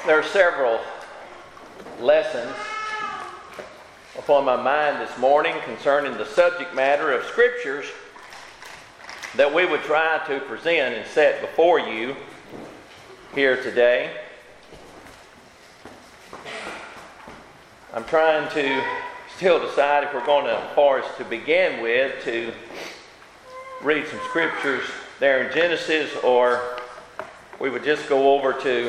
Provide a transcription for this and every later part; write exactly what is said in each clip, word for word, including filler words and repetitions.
There are several lessons upon my mind this morning concerning the subject matter of Scriptures that we would try to present and set before you here today. I'm trying to still decide if we're going to, for us to begin with, to read some Scriptures there in Genesis, or we would just go over to,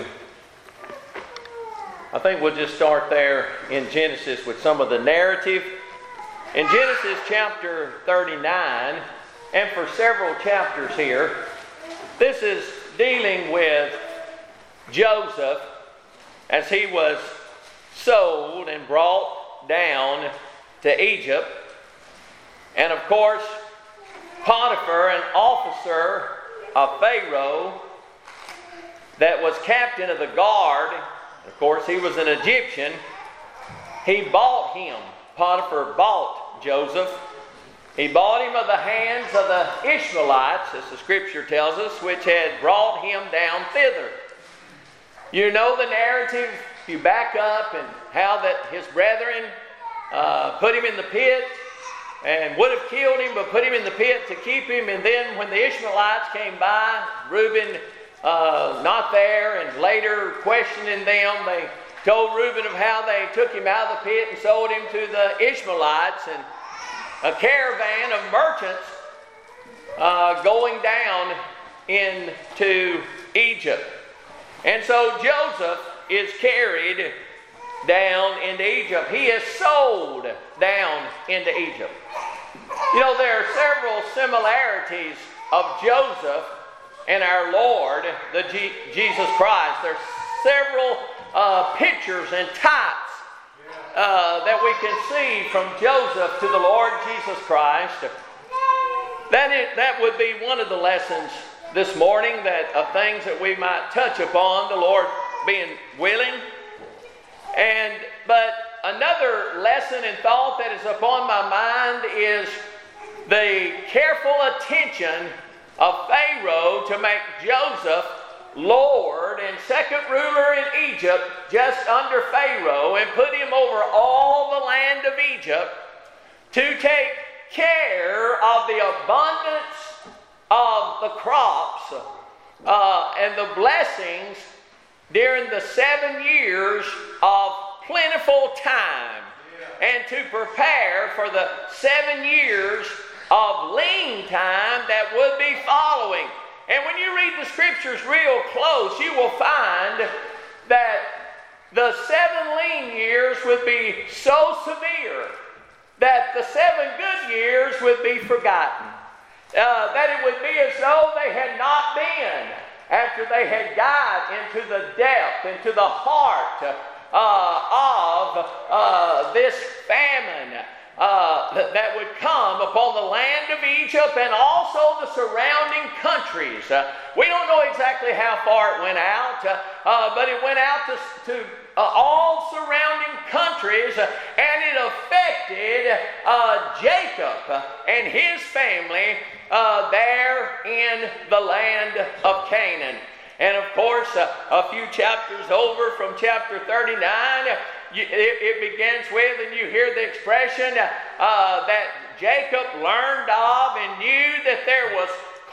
I think we'll just start there in Genesis with some of the narrative. In Genesis chapter thirty-nine, and for several chapters here, this is dealing with Joseph as he was sold and brought down to Egypt. And of course, Potiphar, an officer of Pharaoh that was captain of the guard, of course he was an Egyptian, he bought him. Potiphar bought Joseph. He bought him of the hands of the Ishmaelites, as the Scripture tells us, which had brought him down thither. You know the narrative. You back up and how that his brethren uh, put him in the pit and would have killed him, but put him in the pit to keep him. And then when the Ishmaelites came by, Reuben uh, not there, and later questioning them, they told Reuben of how they took him out of the pit and sold him to the Ishmaelites, and a caravan of merchants uh, going down into Egypt. And so Joseph is carried down into Egypt. He is sold down into Egypt. You know, there are several similarities of Joseph and our Lord, the G- Jesus Christ. There's several uh, pictures and types uh, that we can see from Joseph to the Lord Jesus Christ. That is, that would be one of the lessons this morning, that of things that we might touch upon, the Lord being willing. And but another lesson and thought that is upon my mind is the careful attention of Pharaoh to make Joseph Lord and second ruler in Egypt, just under Pharaoh, and put him over all the land of Egypt to take care of the abundance of the crops uh, and the blessings during the seven years of plentiful time, and to prepare for the seven years of lean time that would be following. And when you read the Scriptures real close, you will find that the seven lean years would be so severe that the seven good years would be forgotten. Uh, that it would be as though they had not been, after they had got into the depth, into the heart uh, of uh, this famine uh, that, that would come upon the land of Egypt and also the surrounding countries. Uh, we don't know exactly how far it went out, uh, uh, but it went out to, to uh, all surrounding countries, uh, and it affected uh, Jacob and his family Uh, there in the land of Canaan. And of course, uh, a few chapters over from chapter thirty-nine, you, it, it begins with, and you hear the expression uh, that Jacob learned of and knew that there was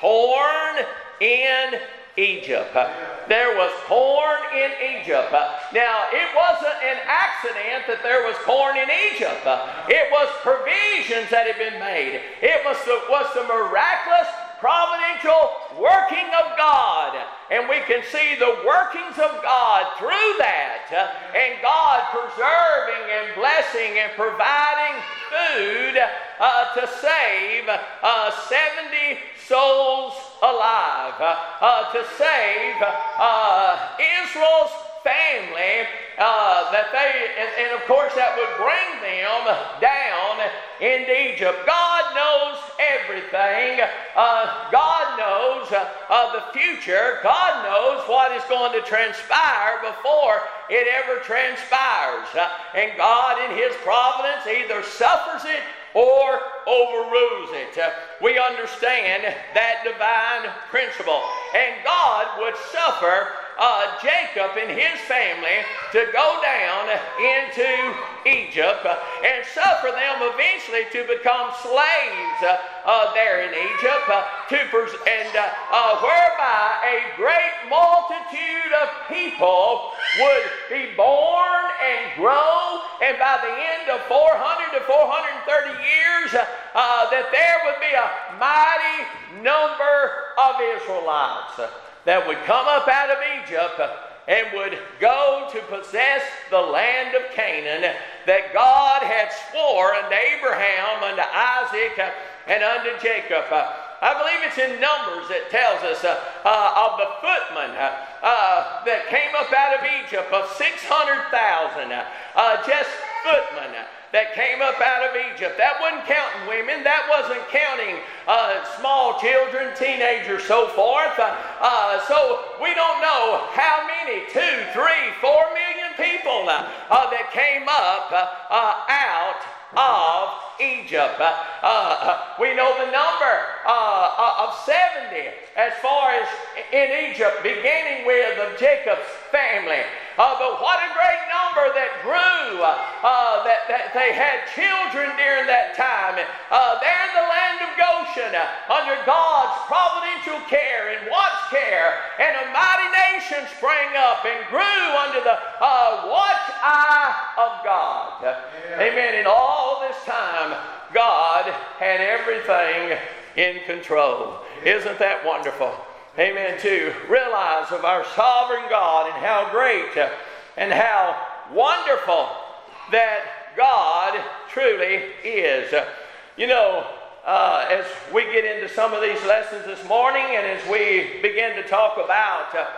corn in Egypt. Uh, there was corn in Egypt. Uh, now, it wasn't an accident that there was corn in Egypt. Uh, it was provisions that had been made. It was the, was the miraculous, providential working of God. And we can see the workings of God through that. Uh, and God preserving and blessing and providing food uh, to save uh, seventy souls alive, uh, uh, to save uh, Israel's family, uh, that they, and, and of course that would bring them down into Egypt. God knows everything. Uh, God knows uh, uh, the future. God knows what is going to transpire before it ever transpires. Uh, and God in His providence either suffers it or overrules it. Uh, we understand that divine principle. And God would suffer uh, uh, Jacob and his family to go down into Egypt uh, and suffer them eventually to become slaves uh, uh, there in Egypt, uh, to pers- and uh, uh, whereby a great multitude of people would be born and grow, and by the end of four hundred to four hundred thirty years, uh, uh, that there would be a mighty number of Israelites uh, that would come up out of Egypt uh, and would go to possess the land of Canaan that God had swore unto Abraham, unto Isaac, uh, and unto Jacob. Uh, I believe it's in Numbers that tells us uh, uh, of the footmen uh, uh, that came up out of Egypt, of six hundred thousand, uh, uh, just footmen uh, that came up out of Egypt. That wasn't counting women. That wasn't counting uh, small children, teenagers, so forth. Uh, uh, so we don't know how many, two, three, four million people uh, uh, that came up uh, uh, out of Egypt. Uh, uh, we know the number uh, of seventy as far as in Egypt, beginning with of Jacob's family. Uh, but what a great number that grew, uh, uh, that, that they had children during that time. Uh, there in the land of Goshen, uh, under God's providential care and watch care, and a mighty nation sprang up and grew under the uh, watch eye of God. Yeah. Amen. In all this time, God had everything in control. Isn't that wonderful? Amen. To realize of our sovereign God and how great uh, and how wonderful that God truly is. Uh, you know, uh, as we get into some of these lessons this morning, and as we begin to talk about uh,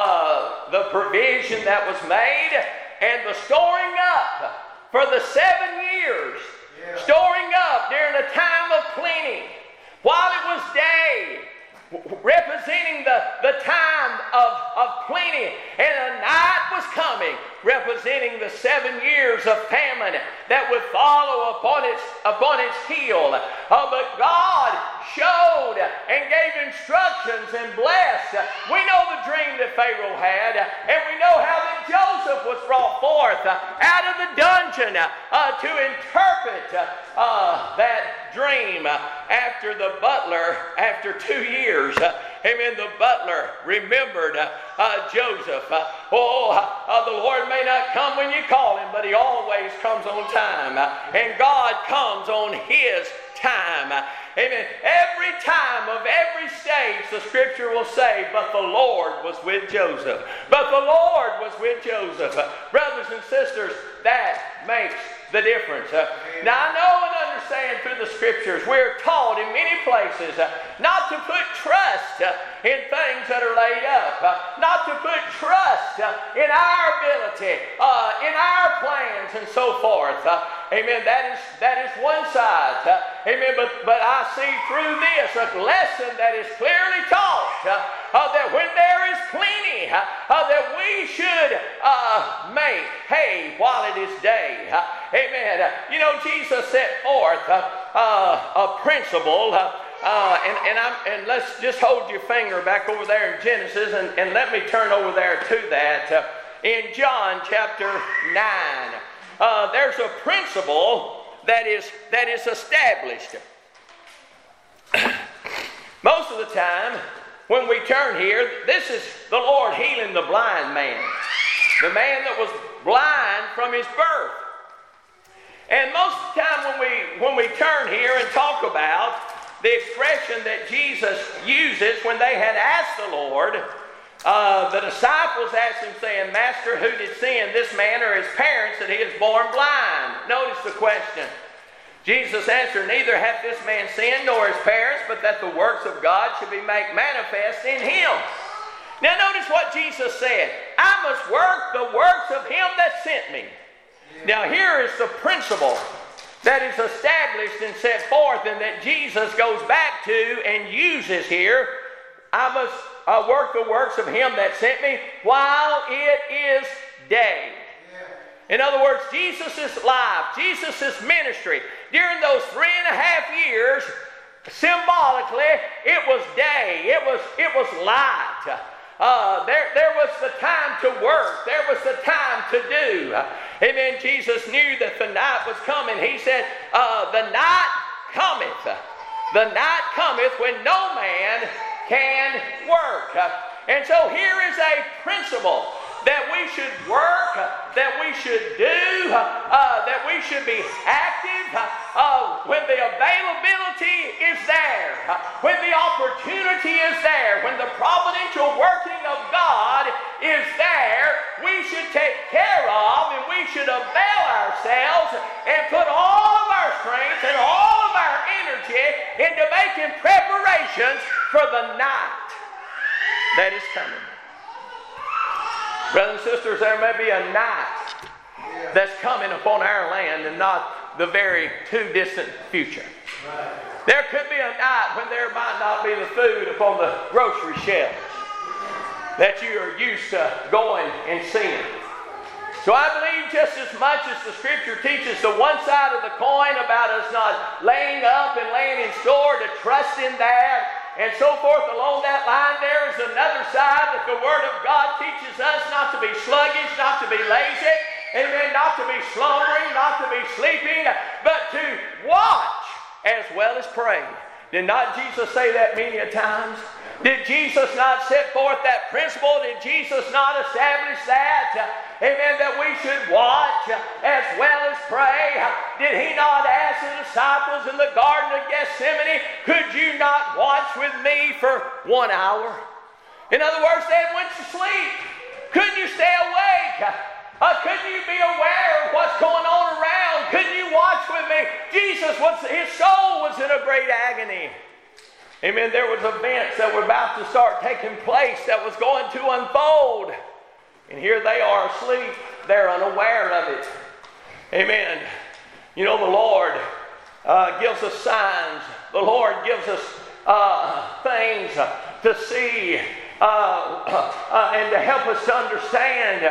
uh, the provision that was made and the storing up for the seven years, yeah. storing up during a time of plenty, while it was day, representing the, the time of, of plenty, and a night was coming, representing the seven years of famine that would follow upon its upon its heel. Uh, but God showed and gave instructions and blessed. We know the dream that Pharaoh had, and we know how that Joseph was brought forth out of the dungeon uh, to interpret uh, that dream after the butler, after two years. Amen. The butler remembered uh, uh, Joseph. Uh, oh, uh, the Lord may not come when you call him, but he always comes on time. Uh, and God comes on his time. Uh, amen. Every time of every stage, the scripture will say, but the Lord was with Joseph. But the Lord was with Joseph. Uh, brothers and sisters, that makes the difference. Uh, now I know and understand through the scriptures we're taught in many places uh, not to put trust uh, in things that are laid up, uh, not to put trust uh, in our ability, uh, in our plans and so forth. Uh, amen. That is that is one side. Uh, amen. But but I see through this a lesson that is clearly taught uh, uh, that when there is plenty, uh, uh, that we should uh, make hay while it is day. Uh, Amen. Uh, you know, Jesus set forth uh, uh, a principle, uh, uh, and and, I'm, and let's just hold your finger back over there in Genesis, and, and let me turn over there to that. Uh, in John chapter nine, uh, there's a principle that is that is established. Most of the time, when we turn here, this is the Lord healing the blind man, the man that was blind from his birth. And most of the time when we when we turn here and talk about the expression that Jesus uses when they had asked the Lord, uh, the disciples asked him saying, Master, who did sin, this man or his parents, that he is born blind? Notice the question. Jesus answered, neither hath this man sinned nor his parents, but that the works of God should be made manifest in him. Now notice what Jesus said. I must work the works of him that sent me. Now here is the principle that is established and set forth, and that Jesus goes back to and uses here. I must uh, work the works of him that sent me while it is day. Yeah. In other words, Jesus' life, Jesus' ministry, during those three and a half years, symbolically, it was day. It was, it was light. Uh, there, there was the time to work. There was the time to do. Amen. Jesus knew that the night was coming. He said, uh, the night cometh. The night cometh when no man can work. And so here is a principle that we should work, that we should do, uh, that we should be active uh, when the availability is there, when the opportunity is there, when the providential working of God is there. We should take care of and we should avail ourselves and put all of our strength and all of our energy into making preparations for the night that is coming. Brothers and sisters, there may be a night that's coming upon our land and not the very too distant future. Right. There could be a night when there might not be the food upon the grocery shelves that you are used to going and seeing. So I believe just as much as the Scripture teaches the one side of the coin about us not laying up and laying in store to trust in that, and so forth along that line, there is another side that the Word of God teaches us not to be sluggish, not to be lazy, amen, not to be slumbering, not to be sleeping, but to watch as well as pray. Did not Jesus say that many a times? Did Jesus not set forth that principle? Did Jesus not establish that? Amen, that we should watch as well as pray. Did He not ask the disciples in the Garden of Gethsemane, could you not watch with me for one hour? In other words, they had went to sleep. Couldn't you stay awake? Uh, couldn't you be aware of what's going on around? Couldn't you watch with me? Jesus, was, his soul was in a great agony. Amen. There was events that were about to start taking place that was going to unfold. And here they are asleep. They're unaware of it. Amen. You know, the Lord uh, gives us signs. The Lord gives us uh, things to see uh, uh, and to help us to understand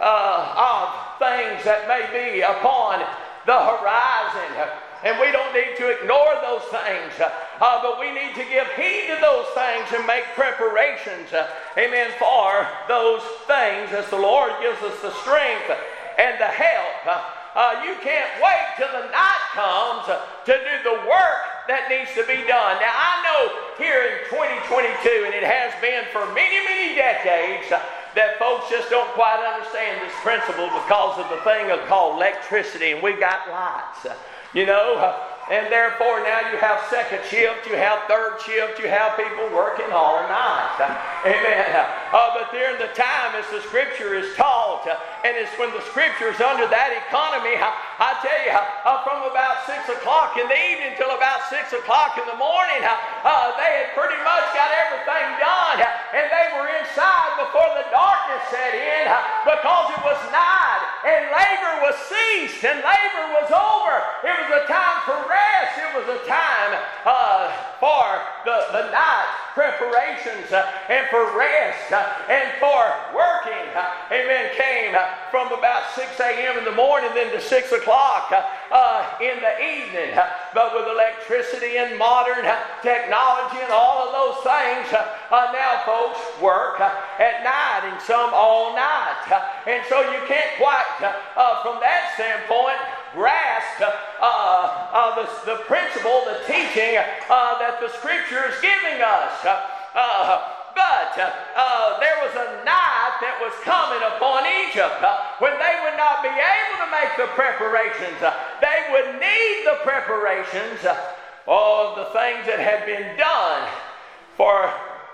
uh, of things that may be upon the horizon. And we don't need to ignore those things, uh, but we need to give heed to those things and make preparations, uh, amen, for those things as the Lord gives us the strength and the help. Uh, uh, you can't wait till the night comes uh, to do the work that needs to be done. Now, I know here in twenty twenty-two, and it has been for many, many decades, uh, that folks just don't quite understand this principle because of the thing called electricity, and we got lights. Uh, You know, uh, and therefore now you have second shift, you have third shift, you have people working all night. Uh, amen. Uh, but during the time as the Scripture is taught, uh, and it's when the Scripture is under that economy, I, I tell you, uh, from about six o'clock in the evening till about six o'clock in the morning, uh, uh, they had pretty much got everything done, uh, and they were inside before the darkness set in, uh, because it was night, and labor was ceased, and labor was over. It was a time for rest. It was a time uh, for the, the night preparations uh, and for rest uh, and for working. Uh, amen. Came uh, from about six a.m. in the morning then to six o'clock uh, uh, in the evening. Uh, but with electricity and modern uh, technology and all of those things, uh, uh, now folks work uh, at night and some all night. Uh, and so you can't quite, uh, uh, from that standpoint, grasp uh, uh, the, the principle, the teaching uh, that the Scripture is giving us. Uh, uh, but uh, uh, there was a night that was coming upon Egypt uh, when they would not be able to make the preparations. Uh, they would need the preparations uh, of the things that had been done. For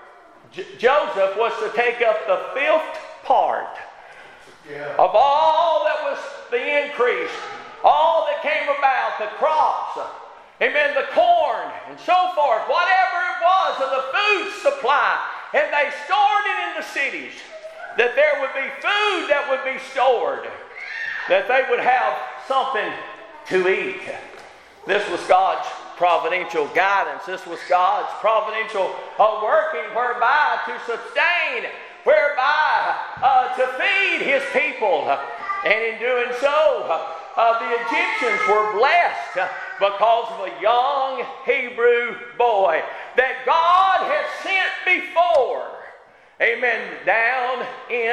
J- Joseph was to take up the fifth part yeah. of all that was the increase, all that came about, the crops, amen, the corn, and so forth, whatever it was of the food supply, and they stored it in the cities, that there would be food that would be stored, that they would have something to eat. This was God's providential guidance. This was God's providential uh, working whereby to sustain, whereby uh, to feed His people. And in doing so, uh, Uh, the Egyptians were blessed uh, because of a young Hebrew boy that God had sent before. amen, down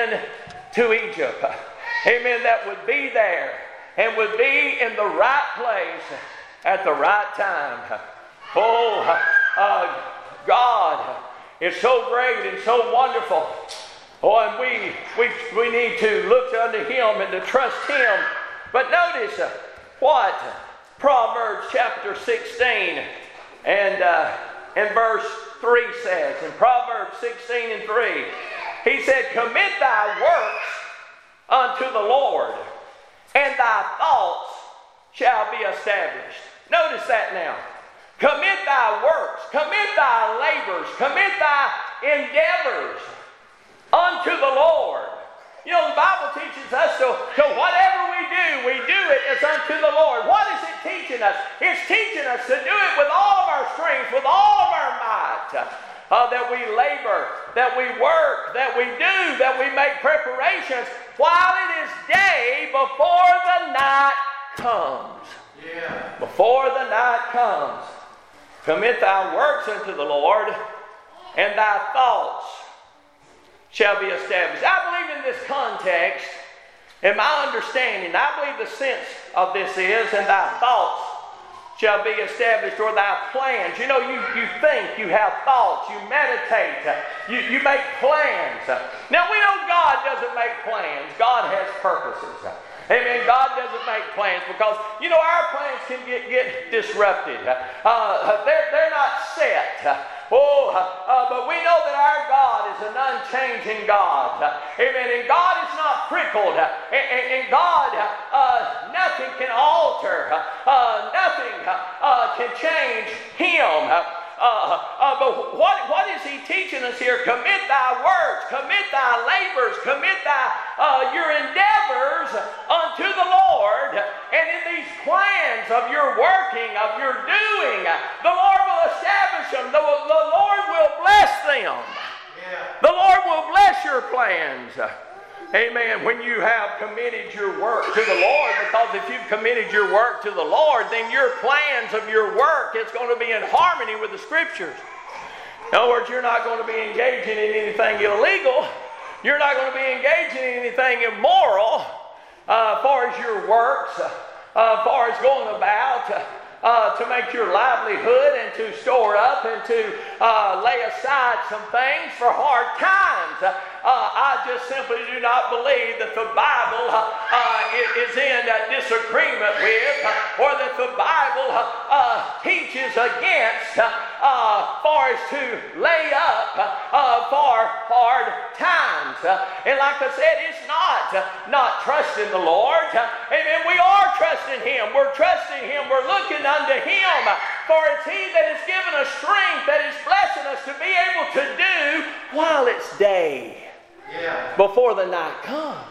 into Egypt. Amen, that would be there and would be in the right place at the right time. Oh, uh, God is so great and so wonderful. Oh, and we, we, we need to look unto Him and to trust Him. But notice uh, what Proverbs chapter sixteen and, uh, and verse three says. In Proverbs sixteen and three, he said, commit thy works unto the Lord, and thy thoughts shall be established. Notice that now. Commit thy works, commit thy labors, commit thy endeavors unto the Lord. You know, the Bible teaches us to, to whatever we do, we do it as unto the Lord. What is it teaching us? It's teaching us to do it with all of our strength, with all of our might. Uh, that we labor, that we work, that we do, that we make preparations while it is day before the night comes. Yeah. Before the night comes. Commit thy works unto the Lord, and thy thoughts shall be established. I believe in this context, in my understanding, I believe the sense of this is, and thy thoughts shall be established, or thy plans. You know, you, you think, you have thoughts, you meditate, you, you make plans. Now, we know God doesn't make plans. God has purposes. Amen. God doesn't make plans because, you know, our plans can get, get disrupted. Uh, they're, they're not set. Oh, uh, but we know that our God is an unchanging God. Amen. And God is not prickled. And, and, and God, uh, nothing can alter. Uh, nothing uh, can change Him. Uh, uh, but what, what is He teaching us here? Commit thy works, commit thy labors, commit thy uh, your endeavors unto the Lord. And in these plans of your working, of your doing, the Lord will establish them. The, the Lord will bless them. Yeah. The Lord will bless your plans. Amen. When you have committed your work to the Lord, because if you've committed your work to the Lord, then your plans of your work is going to be in harmony with the Scriptures. In other words, you're not going to be engaging in anything illegal. You're not going to be engaging in anything immoral uh, as far as your works, uh, as far as going about uh, uh, to make your livelihood and to store up and to uh, lay aside some things for hard times. Uh, I just simply do not believe that the Bible uh, uh, is in uh, disagreement with, uh, or that the Bible uh, uh, teaches against uh, uh, far as to lay up uh, for hard times. Uh, and like I said, it's not uh, not trusting the Lord. Uh, amen. We are trusting Him. We're trusting Him. We're looking unto Him. For it's He that has given us strength, that is blessing us to be able to do while it's day. Yeah. Before the night comes.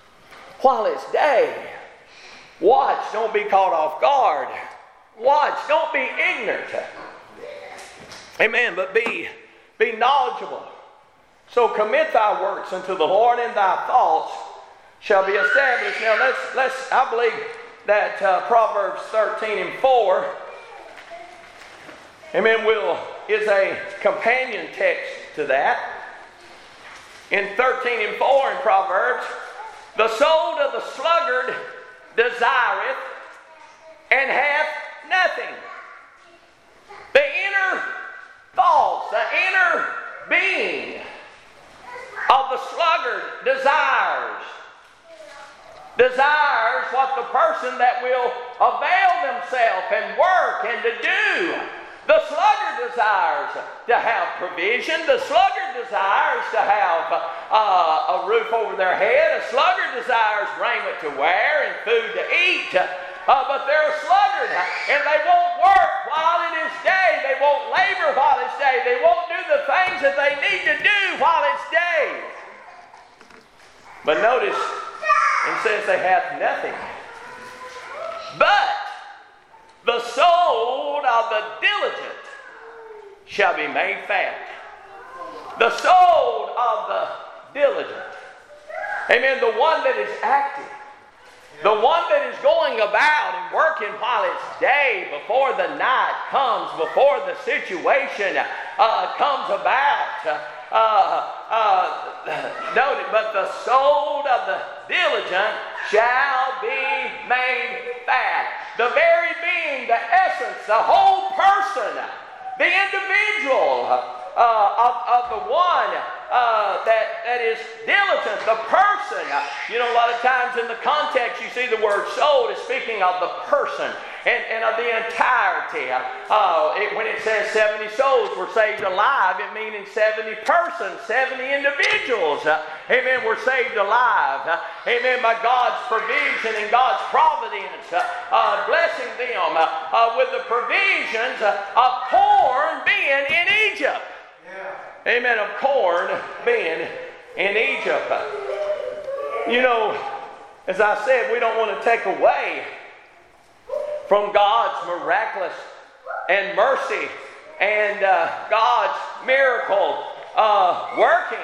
While it's day. Watch, don't be caught off guard. Watch, don't be ignorant. Amen, but be, be knowledgeable. So commit thy works unto the Lord, and thy thoughts shall be established. Now let's, let's I believe that uh, Proverbs thirteen and four, amen, will, is a companion text to that. In thirteen and four in Proverbs, the soul of the sluggard desireth and hath nothing. The inner thoughts, the inner being of the sluggard desires. Desires what the person that will avail themselves and work and to do. The sluggard desires to have provision. The sluggard desires to have uh, a roof over their head. A sluggard desires raiment to wear and food to eat. Uh, but they're a sluggard, and they won't work while it is day. They won't labor while it's day. They won't do the things that they need to do while it's day. But notice, it says they have nothing. But the soul of the diligent shall be made fat. The soul of the diligent. Amen. The one that is active. The one that is going about and working while it's day, before the night comes, before the situation uh, comes about. Uh, uh, noted, but the soul of the diligent shall be made fat. The very being, the essence, the whole person, the individual uh, of, of the one uh, that, that is diligent, the person. You know, a lot of times in the context you see the word soul is speaking of the person and, and of the entirety. Uh, it, when it says seventy souls were saved alive, it meaning seventy persons, seventy individuals. Uh, amen, were saved alive. Uh, amen, by God's provision and God's providence, uh, uh, blessing them uh, uh, with the provisions uh, of corn being in Egypt. Yeah. Amen, of corn being in Egypt. You know, as I said, we don't want to take away from God's miraculous and mercy and uh, God's miracle uh, working.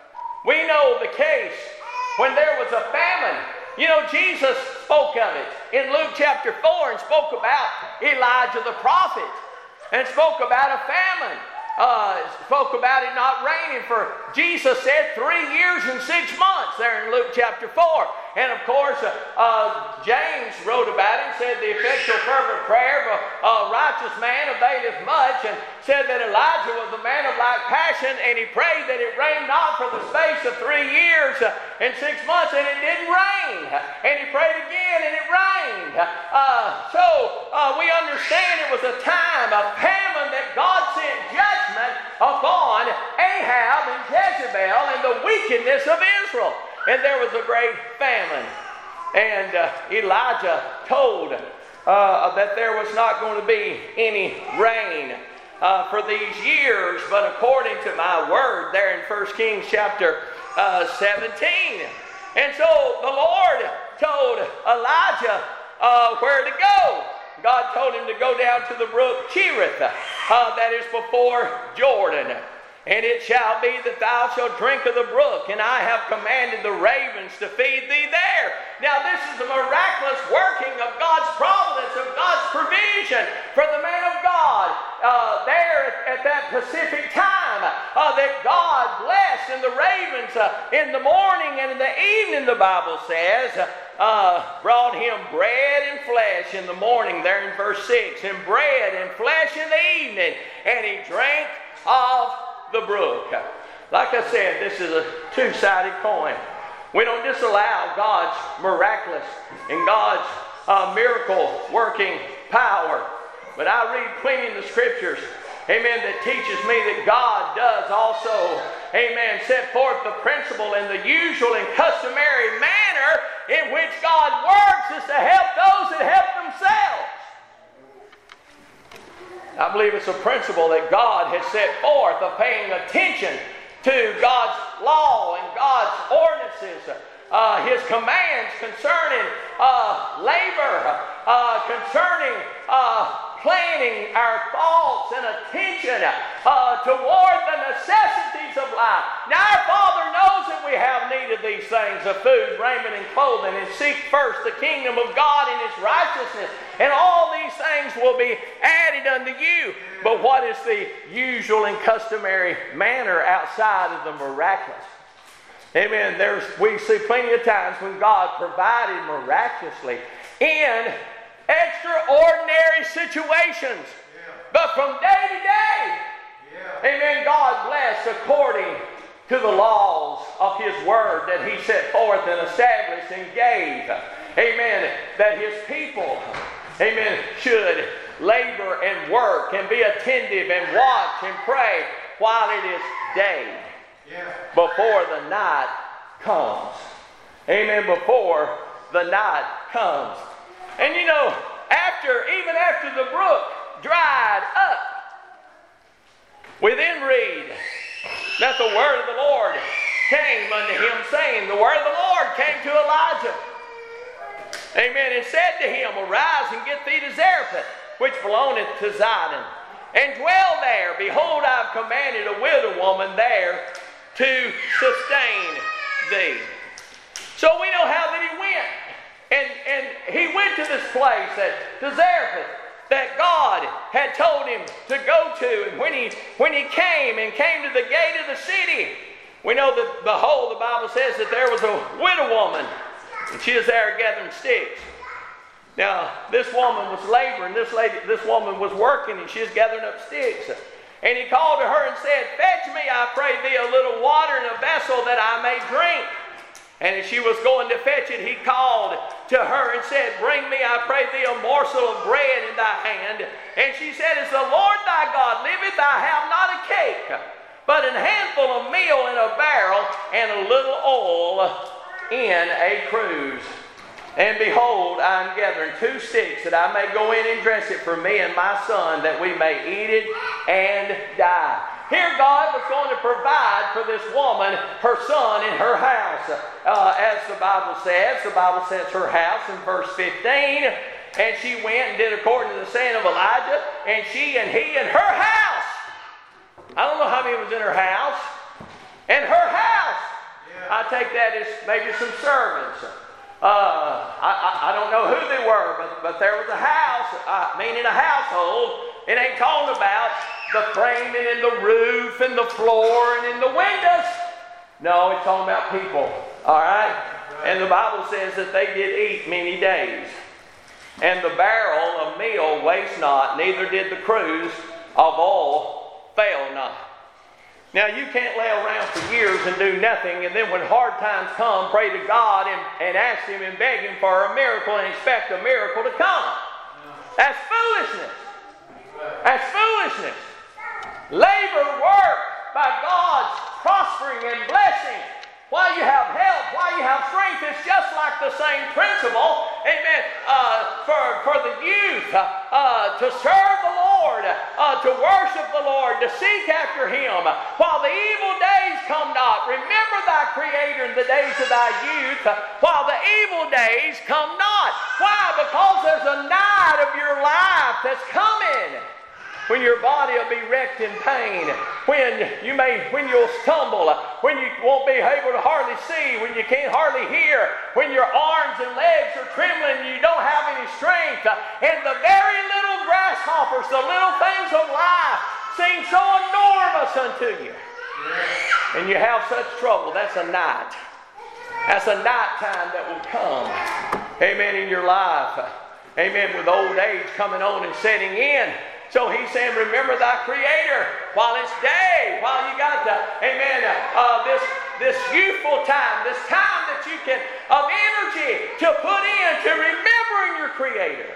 We know the case when there was a famine. You know, Jesus spoke of it in Luke chapter four and spoke about Elijah the prophet and spoke about a famine. Uh, spoke about it not raining for, Jesus said, three years and six months there in Luke chapter four. And of course, uh, uh, James wrote about it and said the effectual fervent prayer of a uh, righteous man availeth much, and said that Elijah was a man of like passion, and he prayed that it rained not for the space of three years uh, and six months, and it didn't rain. And he prayed again, and it rained. Uh, so uh, we understand it was a time of famine that God sent judgment upon Ahab and Jezebel and the wickedness of Israel. And there was a great famine. And uh, Elijah told uh, that there was not going to be any rain uh, for these years, but according to my word there in First Kings chapter uh, seventeen. And so the Lord told Elijah uh, where to go. God told him to go down to the brook Cherith, uh, that is before Jordan. And it shall be that thou shalt drink of the brook, and I have commanded the ravens to feed thee there. Now this is the miraculous working of God's providence, of God's provision for the man of God uh, there at, at that Pacific time, uh, that God blessed, and the ravens uh, in the morning and in the evening, the Bible says, uh, brought him bread and flesh in the morning there in verse six, and bread and flesh in the evening, and he drank of the brook. Like I said, this is a two-sided coin. We don't disallow God's miraculous and God's uh, miracle working power. But I read plenty in the scriptures, amen, that teaches me that God does also, amen, set forth the principle in the usual and customary manner in which God works is to help those that help themselves. I believe it's a principle that God has set forth of paying attention to God's law and God's ordinances, uh, His commands concerning uh, labor, uh, concerning uh, planning our thoughts and attention uh, toward the necessities of life. Now our Father knows that we have need of these things, of food, raiment, and clothing, and seek first the kingdom of God and His righteousness, and all these things will be added unto you. But what is the usual and customary manner outside of the miraculous? Amen. There's, we see plenty of times when God provided miraculously in extraordinary situations. Yeah. But from day to day, yeah. Amen, God blessed according to the laws of His Word that He set forth and established and gave. Amen. That His people, amen, should labor and work and be attentive and watch and pray while it is day. Yeah. Before the night comes. Amen. Before the night comes. And you know, after, even after the brook dried up, we then read that the word of the Lord came unto him, saying, the word of the Lord came to Elijah. Amen. And said to him, arise and get thee to Zarephath, which belongeth to Zidon, and dwell there. Behold, I have commanded a widow woman there to sustain thee. So we know how that he went. And, and he went to this place, at, to Zarephath, that God had told him to go to. And when he, when he came and came to the gate of the city, We know that, behold, the Bible says that there was a widow woman, and she was there gathering sticks. Now, this woman was laboring. This lady, this woman was working, and she was gathering up sticks. And he called to her and said, "Fetch me, I pray thee, a little water in a vessel that I may drink." And as she was going to fetch it, he called to her and said, "Bring me, I pray thee, a morsel of bread in thy hand." And she said, "As the Lord thy God liveth, I have not a cake, but an handful of meal in a barrel, and a little oil in a cruse. And behold, I am gathering two sticks, that I may go in and dress it for me and my son, that we may eat it and die." Here God was going to provide for this woman her son in her house. Uh, as the Bible says, the Bible says her house in verse fifteen. And she went and did according to the saying of Elijah, and she and he and her house. I don't know how many was in her house. And her house. Yeah. I take that as maybe some servants. Uh, I, I, I don't know who they were, but, but there was a house, uh, meaning a household. It ain't talking about the framing and the roof and the floor and in the windows. No, it's talking about people. All right? And the Bible says that they did eat many days. And the barrel of meal waste not, neither did the cruse of oil fail not. Now, you can't lay around for years and do nothing, and then when hard times come, pray to God and, and ask Him and beg Him for a miracle and expect a miracle to come. That's foolishness. That's foolishness. Labor, work by God's prospering and blessing. While you have health, while you have strength, it's just like the same principle, amen, uh, for, for the youth, uh, uh, to serve the Lord, uh, to worship the Lord, to seek after Him. While the evil days come not, remember thy Creator in the days of thy youth, while the evil days come not. Why? Because there's a night of your life that's coming, when your body will be wrecked in pain, when you may, when you'll stumble, when you won't be able to hardly see, when you can't hardly hear, when your arms and legs are trembling and you don't have any strength, and the very little grasshoppers, the little things of life, seem so enormous unto you, and you have such trouble. That's a night. That's a night time that will come, amen, in your life, amen, with old age coming on and setting in. So he's saying, remember thy Creator while it's day, while you got the, amen, uh, this, this youthful time, this time that you can, of energy to put into remembering your Creator.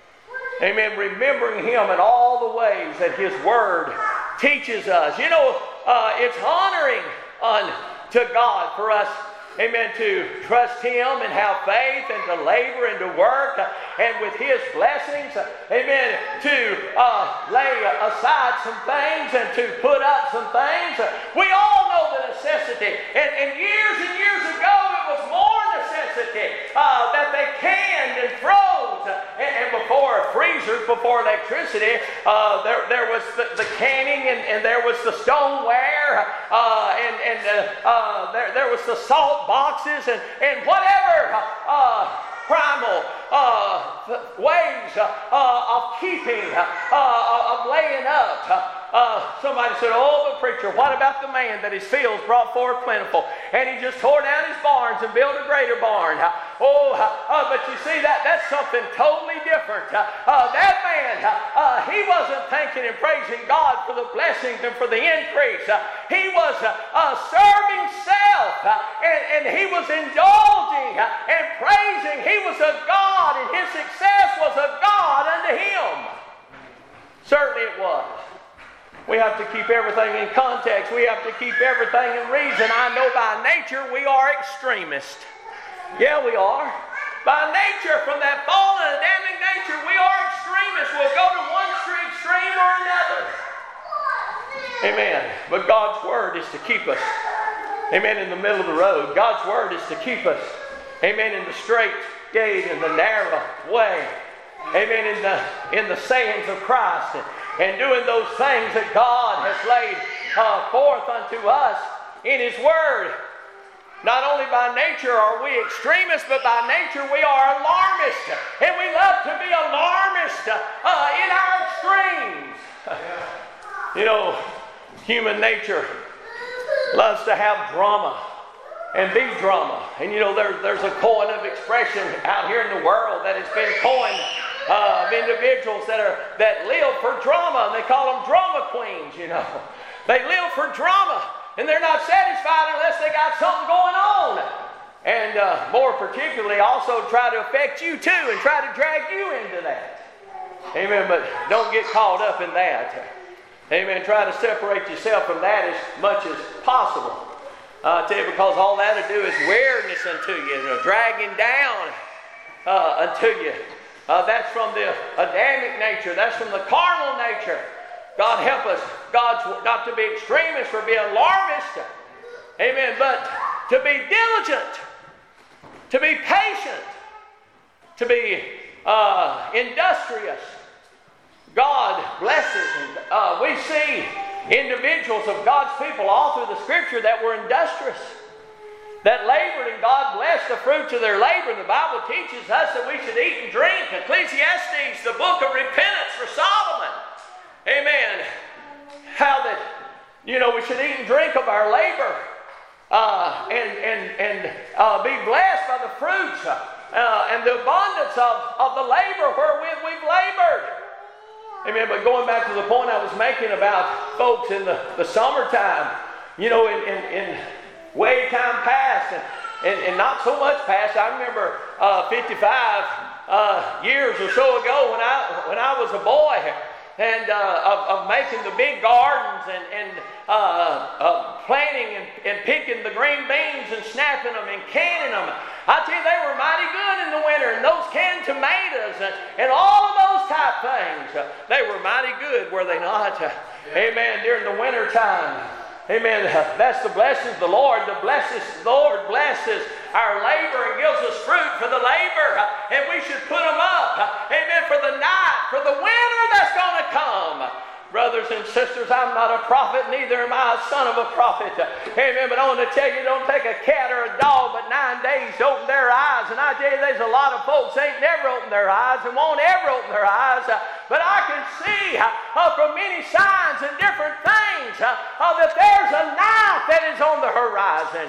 Amen, remembering Him in all the ways that His Word teaches us. You know, uh, it's honoring unto God for us, amen, to trust Him and have faith and to labor and to work, and with His blessings, amen, to uh, lay aside some things and to put up some things. We all know the necessity, and, and years and years ago it was more necessity uh, that they canned and froze, and, and before freezers, before electricity, uh, there, there was the, the canning, and, and there was the stoneware, uh, and, and uh, uh, there, there was the salt boxes, and, and whatever uh, primal uh, ways uh, of keeping, uh, of laying up. Uh, somebody said, "Oh, but preacher, what about the man that his fields brought forth plentiful, and he just tore down his barns and built a greater barn?" Oh, uh, but you see, that that's something totally different. Uh, that man, uh, he wasn't thanking and praising God for the blessings and for the increase. Uh, he was uh, uh, serving self, uh, and, and he was indulging uh, and praising. He was a God, and his success was a God unto him. Certainly it was. We have to keep everything in context. We have to keep everything in reason. I know by nature we are extremists. Yeah, we are. By nature, from that fallen and damning nature, we are extremists. We'll go to one extreme or another. Amen. But God's Word is to keep us, amen, in the middle of the road. God's Word is to keep us, amen, in the straight gate, in the narrow way. Amen, in the, in the sayings of Christ. And, and doing those things that God has laid uh, forth unto us in His Word. Not only by nature are we extremists, but by nature we are alarmists. And we love to be alarmists uh, in our extremes. You know, human nature loves to have drama and be drama. And you know, there, there's a coin of expression out here in the world that has been coined uh, of individuals that are that live for drama, and they call them drama queens, you know. They live for drama, and they're not satisfied unless they got something going on. And uh, more particularly, also try to affect you too and try to drag you into that. Amen, but don't get caught up in that. Amen, try to separate yourself from that as much as possible. Uh, I tell you, because all that'll do is weariness unto you, you know, dragging down uh, unto you. Uh, that's from the Adamic nature. That's from the carnal nature. God help us, God's not to be extremists or be alarmist. Amen. But to be diligent, to be patient, to be uh, industrious. God blesses. And, uh, we see individuals of God's people all through the Scripture that were industrious, that labored, and God blessed the fruits of their labor. The Bible teaches us that we should eat and drink. Ecclesiastes, the book of repentance for Solomon. Amen. How that, you know, we should eat and drink of our labor uh, and, and, and uh, be blessed by the fruits uh, and the abundance of, of the labor wherewith we've labored. Amen. But going back to the point I was making about folks in the, the summertime, you know, in, in, in way time past and, and, and not so much past. I remember uh, fifty-five uh, years or so ago when I when I was a boy, and uh, of, of making the big gardens and, and uh, uh, planting and, and picking the green beans and snapping them and canning them. I tell you, they were mighty good in the winter, and those canned tomatoes and, and all of those type things, uh, they were mighty good, were they not? Uh, yeah. Amen, during the winter time. Amen. Uh, that's the blessings of the Lord. The blesses, the Lord blesses our labor and gives us fruit for the labor, uh, and we should put them up. Uh, amen. For the night, for the winter that's going to come. Brothers and sisters, I'm not a prophet, neither am I a son of a prophet. Amen. But I want to tell you, don't take a cat or a dog but nine days to open their eyes. And I tell you, there's a lot of folks ain't never opened their eyes and won't ever open their eyes. But I can see uh, from many signs and different things uh, uh, that there's a night that is on the horizon.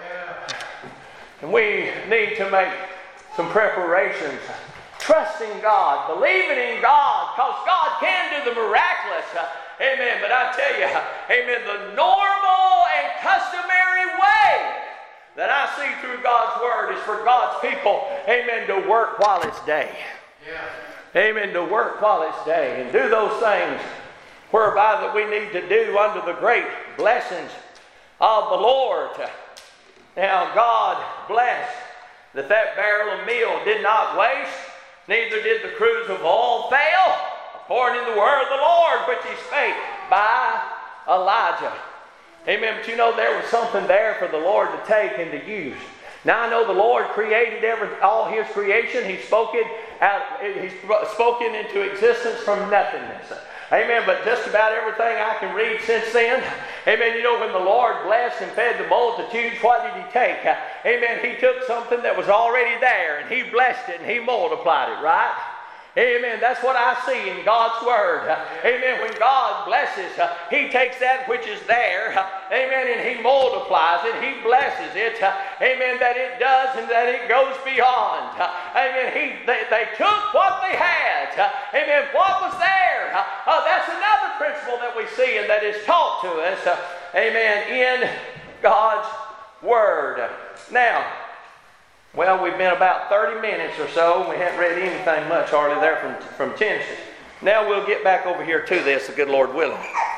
And we need to make some preparations. Trusting God, believing in God, because God can do the miraculous. Uh, amen. But I tell you, amen, the normal and customary way that I see through God's Word is for God's people, amen, to work while it's day. Yeah. Amen, to work while it's day and do those things whereby that we need to do under the great blessings of the Lord. Now, God bless that that barrel of meal did not waste. Neither did the cruse of oil fail, according to the word of the Lord, which he spake by Elijah. Amen. But you know, there was something there for the Lord to take and to use. Now I know the Lord created every, all His creation. He spoke it out. He spoke it into existence from nothingness. Amen. But just about everything I can read since then. Amen. You know, when the Lord blessed and fed the multitudes, what did He take? Amen. He took something that was already there and He blessed it and He multiplied it, right? Amen. That's what I see in God's Word. Amen. When God blesses, He takes that which is there, amen, and He multiplies it. He blesses it. Amen. That it does and that it goes beyond. Amen. He, they, they took what they had. Amen. What was there? Uh, that's another principle that we see and that is taught to us. Uh, amen. In God's Word. Now, well, we've been about thirty minutes or so, and we haven't read anything much hardly there from, from Genesis. Now we'll get back over here to this, the good Lord willing.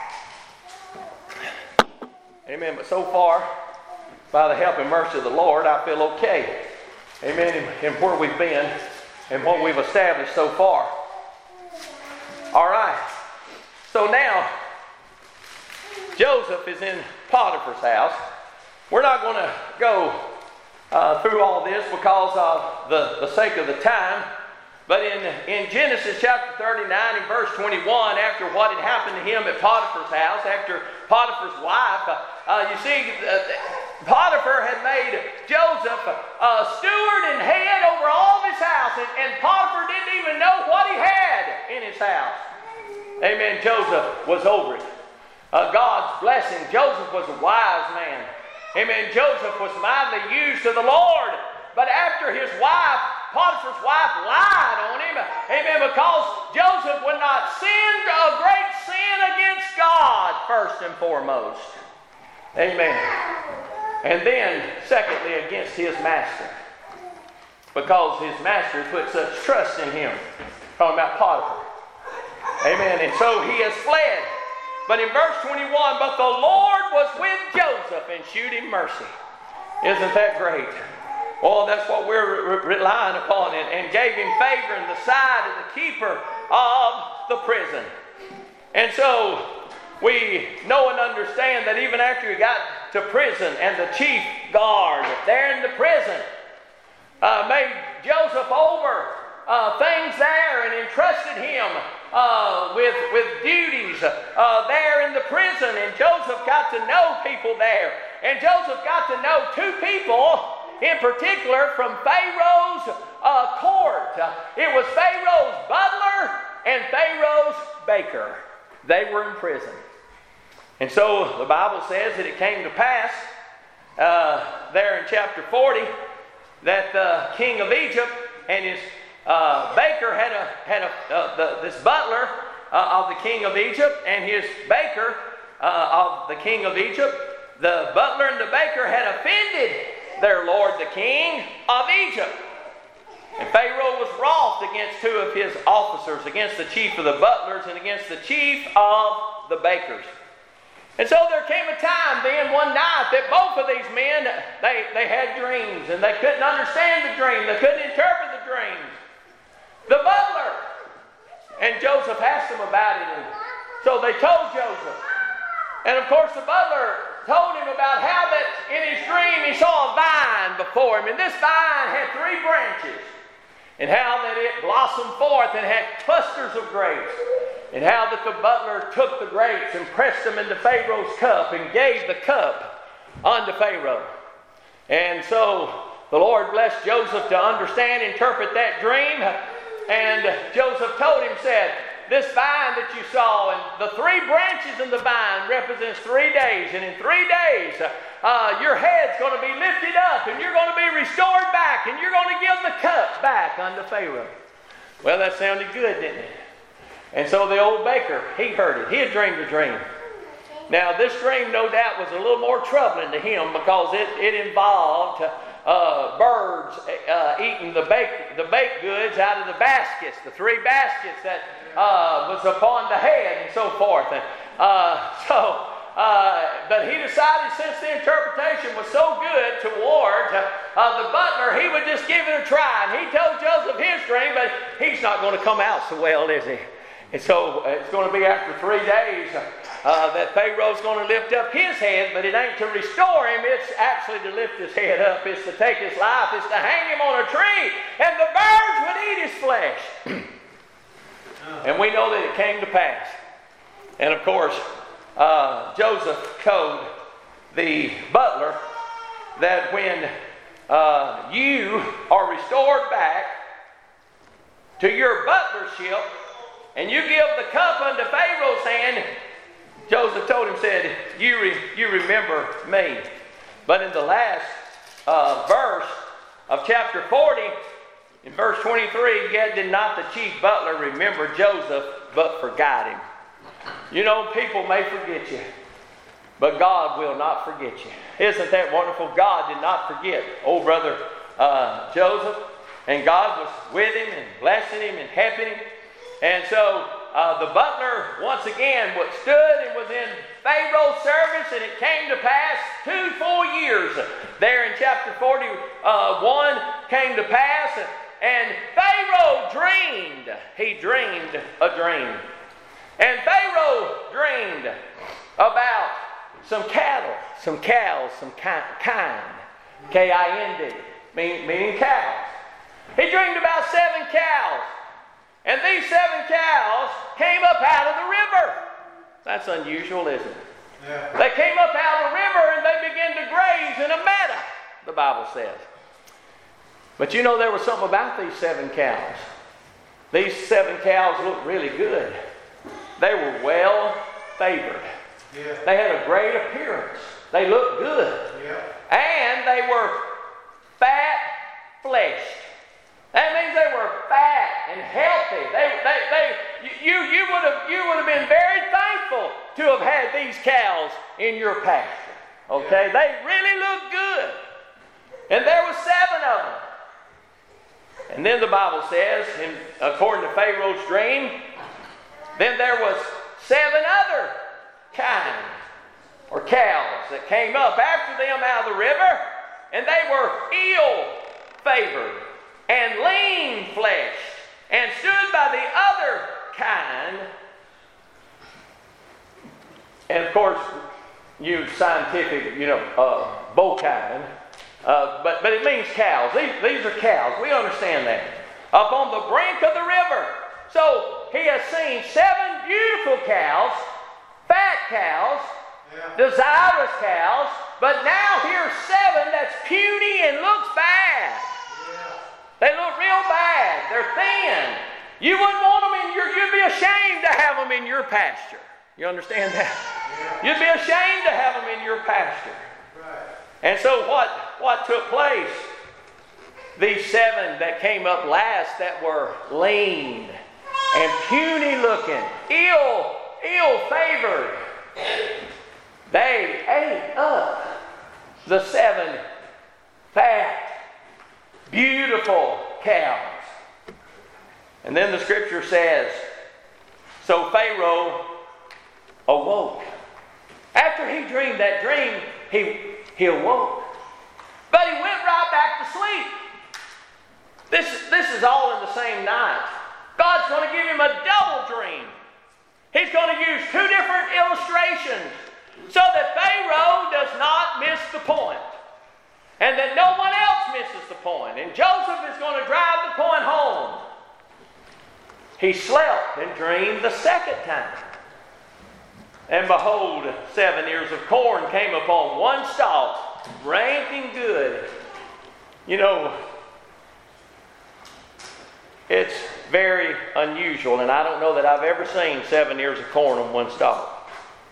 Amen. But so far, by the help and mercy of the Lord, I feel okay. Amen. In, in where we've been and what we've established so far. All right. So now, Joseph is in Potiphar's house. We're not going to go Uh, through all this because of the, the sake of the time. But in, in Genesis chapter thirty-nine and verse twenty-one, after what had happened to him at Potiphar's house, after Potiphar's wife, uh, uh, you see, uh, Potiphar had made Joseph uh, steward and head over all of his house, and, and Potiphar didn't even know what he had in his house. Amen. Joseph was over it. uh, God's blessing. Joseph was a wise man. Amen. Joseph was mightily used to the Lord. But after his wife, Potiphar's wife, lied on him, amen, because Joseph would not sin a great sin against God first and foremost. Amen. And then, secondly, against his master. Because his master put such trust in him. Talking about Potiphar. Amen. And so he has fled. But in verse twenty-one, but the Lord was with Joseph and shewed him mercy. Isn't that great? Well, that's what we're re- relying upon, and, and gave him favor in the sight of the keeper of the prison. And so we know and understand that even after he got to prison, and the chief guard there in the prison uh, made Joseph over uh, things there and entrusted him uh, with, with duties uh, there in the prison. And Joseph got to know people there. And Joseph got to know two people in particular from Pharaoh's uh, court. Uh, it was Pharaoh's butler and Pharaoh's baker. They were in prison. And so the Bible says that it came to pass uh, there in chapter forty that the king of Egypt and his uh, baker had a had a uh, the, this butler uh, of the king of Egypt and his baker uh, of the king of Egypt. The butler and the baker had offended their lord the king of Egypt. And Pharaoh was wroth against two of his officers, against the chief of the butlers and against the chief of the bakers. And so there came a time then, one night, that both of these men, they, they had dreams, and they couldn't understand the dream. They couldn't interpret the dreams. The butler and Joseph asked them about it, and so they told Joseph. And of course the butler told him about how that in his dream he saw a vine before him, and this vine had three branches, and how that it blossomed forth and had clusters of grapes, and how that the butler took the grapes and pressed them into Pharaoh's cup and gave the cup unto Pharaoh. And so the Lord blessed Joseph to understand, interpret that dream, and Joseph told him, said, this vine that you saw, and the three branches in the vine represents three days. And in three days, uh, your head's going to be lifted up, and you're going to be restored back, and you're going to give the cup back unto Pharaoh. Well, that sounded good, didn't it? And so the old baker, he heard it. He had dreamed a dream. Now, this dream, no doubt, was a little more troubling to him because it, it involved uh, birds uh, eating the baked, the baked goods out of the baskets, the three baskets that uh, was upon the head and so forth. And uh, so, uh, but he decided, since the interpretation was so good toward uh, the butler, he would just give it a try. And he told Joseph his dream, but he's not going to come out so well, is he? And so uh, it's going to be after three days uh, that Pharaoh's going to lift up his head, but it ain't to restore him. It's actually to lift his head up. It's to take his life. It's to hang him on a tree, and the birds would eat his flesh. And we know that it came to pass. And of course, uh, Joseph told the butler that when uh, you are restored back to your butlership, and you give the cup unto Pharaoh's hand, Joseph told him, said, you, re, you remember me. But in the last uh, verse of chapter forty, in verse twenty-three, yet did not the chief butler remember Joseph, but forgot him. You know, people may forget you, but God will not forget you. Isn't that wonderful? God did not forget old brother uh, Joseph, and God was with him and blessing him and helping him. And so uh, the butler once again was stood and was in Pharaoh's service, and it came to pass two full years. There in chapter forty-one came to pass, and Pharaoh dreamed. He dreamed a dream. And Pharaoh dreamed about some cattle, some cows, some kind, K I N D, meaning, meaning cows. He dreamed about seven cows. And these seven cows came up out of the river. That's unusual, isn't it? Yeah. They came up out of the river and they began to graze in a meadow, the Bible says. But you know, there was something about these seven cows. These seven cows looked really good. They were well favored. Yeah. They had a great appearance. They looked good. Yeah. And they were fat-fleshed. That means they were fat and healthy. They, they, they, you, you would have, you would have been very thankful to have had these cows in your pasture. Okay, yeah. They really looked good. And there was seven of them. And then the Bible says, in, according to Pharaoh's dream, then there was seven other kinds or cows that came up after them out of the river, and they were ill-favored and lean-fleshed, and stood by the other kind. And of course, use scientific, you know, uh, bovine, uh, but but it means cows. These these are cows. We understand that. Up on the brink of the river. So he has seen seven beautiful cows, fat cows, yeah. desirous cows, but now here's seven that's puny and looks bad. They look real bad. They're thin. You wouldn't want them in your, you'd be ashamed to have them in your pasture. You understand that? Yeah. You'd be ashamed to have them in your pasture. Right. And so what, what took place? These seven that came up last that were lean and puny looking, ill, ill-favored, they ate up the seven fat, beautiful cows. And then the scripture says, so Pharaoh awoke. After he dreamed that dream, he, he awoke. But he went right back to sleep. This, this is all in the same night. God's going to give him a double dream. He's going to use two different illustrations so that Pharaoh does not miss the point. And that no one else misses the point. And Joseph is going to drive the point home. He slept and dreamed the second time. And behold, seven ears of corn came upon one stalk, ranking good. You know, it's very unusual, and I don't know that I've ever seen seven ears of corn on one stalk.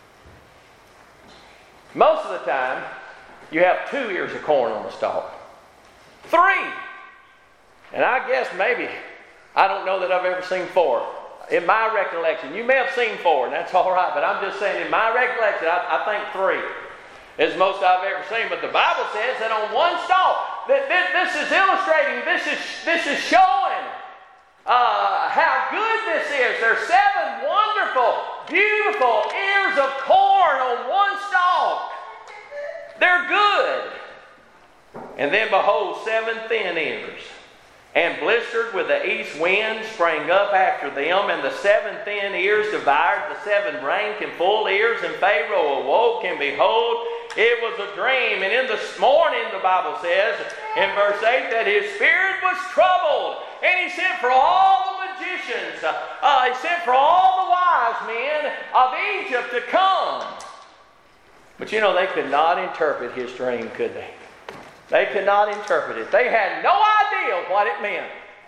Most of the time, you have two ears of corn on the stalk. Three. And I guess maybe, I don't know that I've ever seen four. In my recollection, you may have seen four, and that's all right, but I'm just saying in my recollection, I, I think three is most I've ever seen. But the Bible says that on one stalk, that this is illustrating, this is, this is showing uh, how good this is. There's seven wonderful, beautiful ears of corn on one stalk. They're good. And then behold, seven thin ears, and blistered with the east wind, sprang up after them, and the seven thin ears devoured the seven rank and full ears. And Pharaoh awoke, and behold, it was a dream. And in the morning, the Bible says, in verse eight, that his spirit was troubled, and he sent for all the magicians, uh, he sent for all the wise men of Egypt to come. But you know, they could not interpret his dream, could they? They could not interpret it. They had no idea what it meant.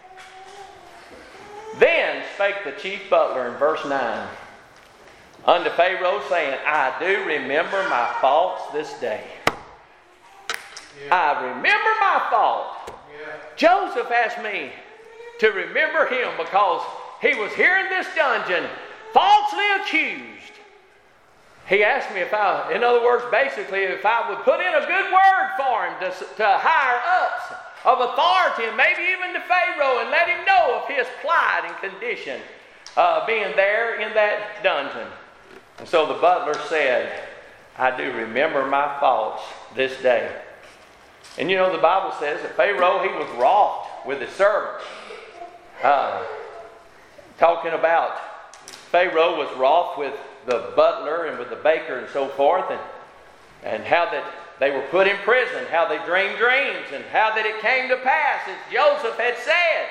Then spake the chief butler in verse nine unto Pharaoh, saying, I do remember my faults this day. Yeah. I remember my fault. Yeah. Joseph asked me to remember him because he was here in this dungeon falsely accused. He asked me if I, in other words, basically, if I would put in a good word for him to, to higher ups of authority, and maybe even to Pharaoh, and let him know of his plight and condition, uh, being there in that dungeon. And so the butler said, I do remember my faults this day. And you know, the Bible says that Pharaoh, he was wroth with his servants. Uh, talking about Pharaoh was wroth with the butler and with the baker and so forth, and, and how that they were put in prison, how they dreamed dreams, and how that it came to pass as Joseph had said.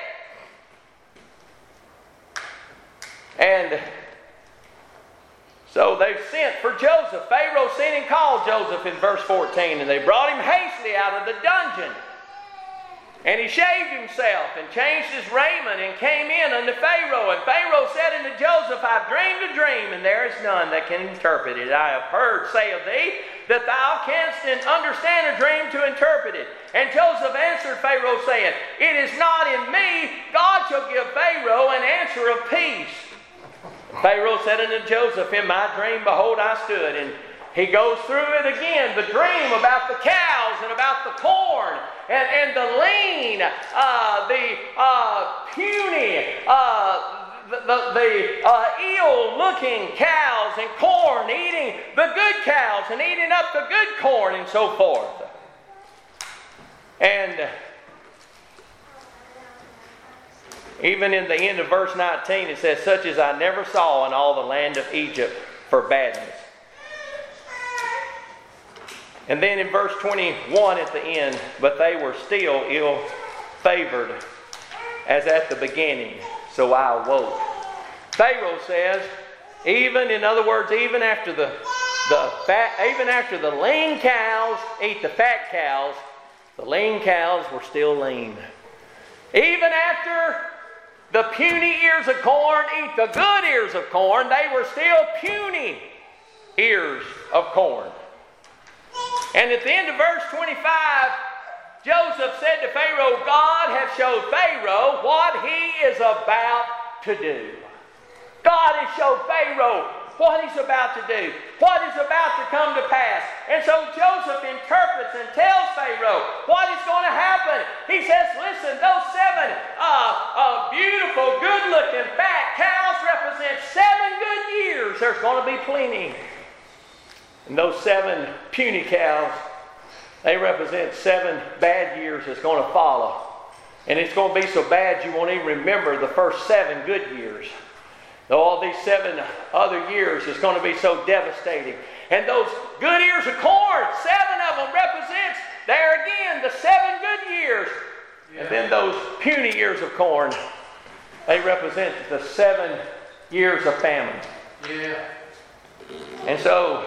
And so they sent for Joseph. Pharaoh sent and called Joseph in verse fourteen, and they brought him hastily out of the dungeon. And he shaved himself and changed his raiment and came in unto Pharaoh. And Pharaoh said unto Joseph, I've dreamed a dream, and there is none that can interpret it. I have heard say of thee that thou canst understand a dream to interpret it. And Joseph answered Pharaoh, saying, It is not in me. God shall give Pharaoh an answer of peace. Pharaoh said unto Joseph, In my dream, behold, I stood. And he goes through it again, the dream about the cows and about the corn and, and the lean, uh, the uh, puny, uh, the, the, the uh, ill-looking cows and corn eating the good cows and eating up the good corn and so forth. And even in the end of verse nineteen, it says, Such as I never saw in all the land of Egypt for badness. And then in verse twenty-one at the end, but they were still ill-favored as at the beginning, so I awoke. Pharaoh says, even, in other words, even after the, the fat, even after the lean cows eat the fat cows, the lean cows were still lean. Even after the puny ears of corn eat the good ears of corn, they were still puny ears of corn. And at the end of verse twenty-five, Joseph said to Pharaoh, God hath showed Pharaoh what he is about to do. God has showed Pharaoh what he's about to do, what is about to come to pass. And so Joseph interprets and tells Pharaoh what is going to happen. He says, listen, those seven uh, uh, beautiful, good-looking, fat cows represent seven good years. There's going to be plenty. And those seven puny cows, they represent seven bad years that's going to follow. And it's going to be so bad you won't even remember the first seven good years. Though all these seven other years is going to be so devastating. And those good ears of corn, seven of them represents, there again, the seven good years. Yeah. And then those puny ears of corn, they represent the seven years of famine. Yeah. And so,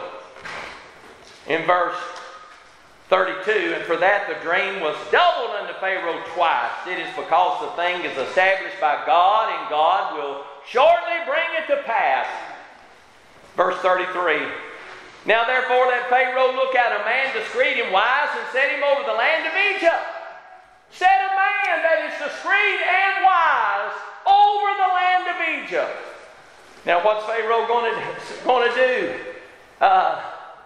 in verse thirty-two, and for that the dream was doubled unto Pharaoh twice. It is because the thing is established by God, and God will shortly bring it to pass. Verse thirty-three. Now therefore let Pharaoh look out a man discreet and wise, and set him over the land of Egypt. Set a man that is discreet and wise over the land of Egypt. Now what's Pharaoh going to, going to do? Uh,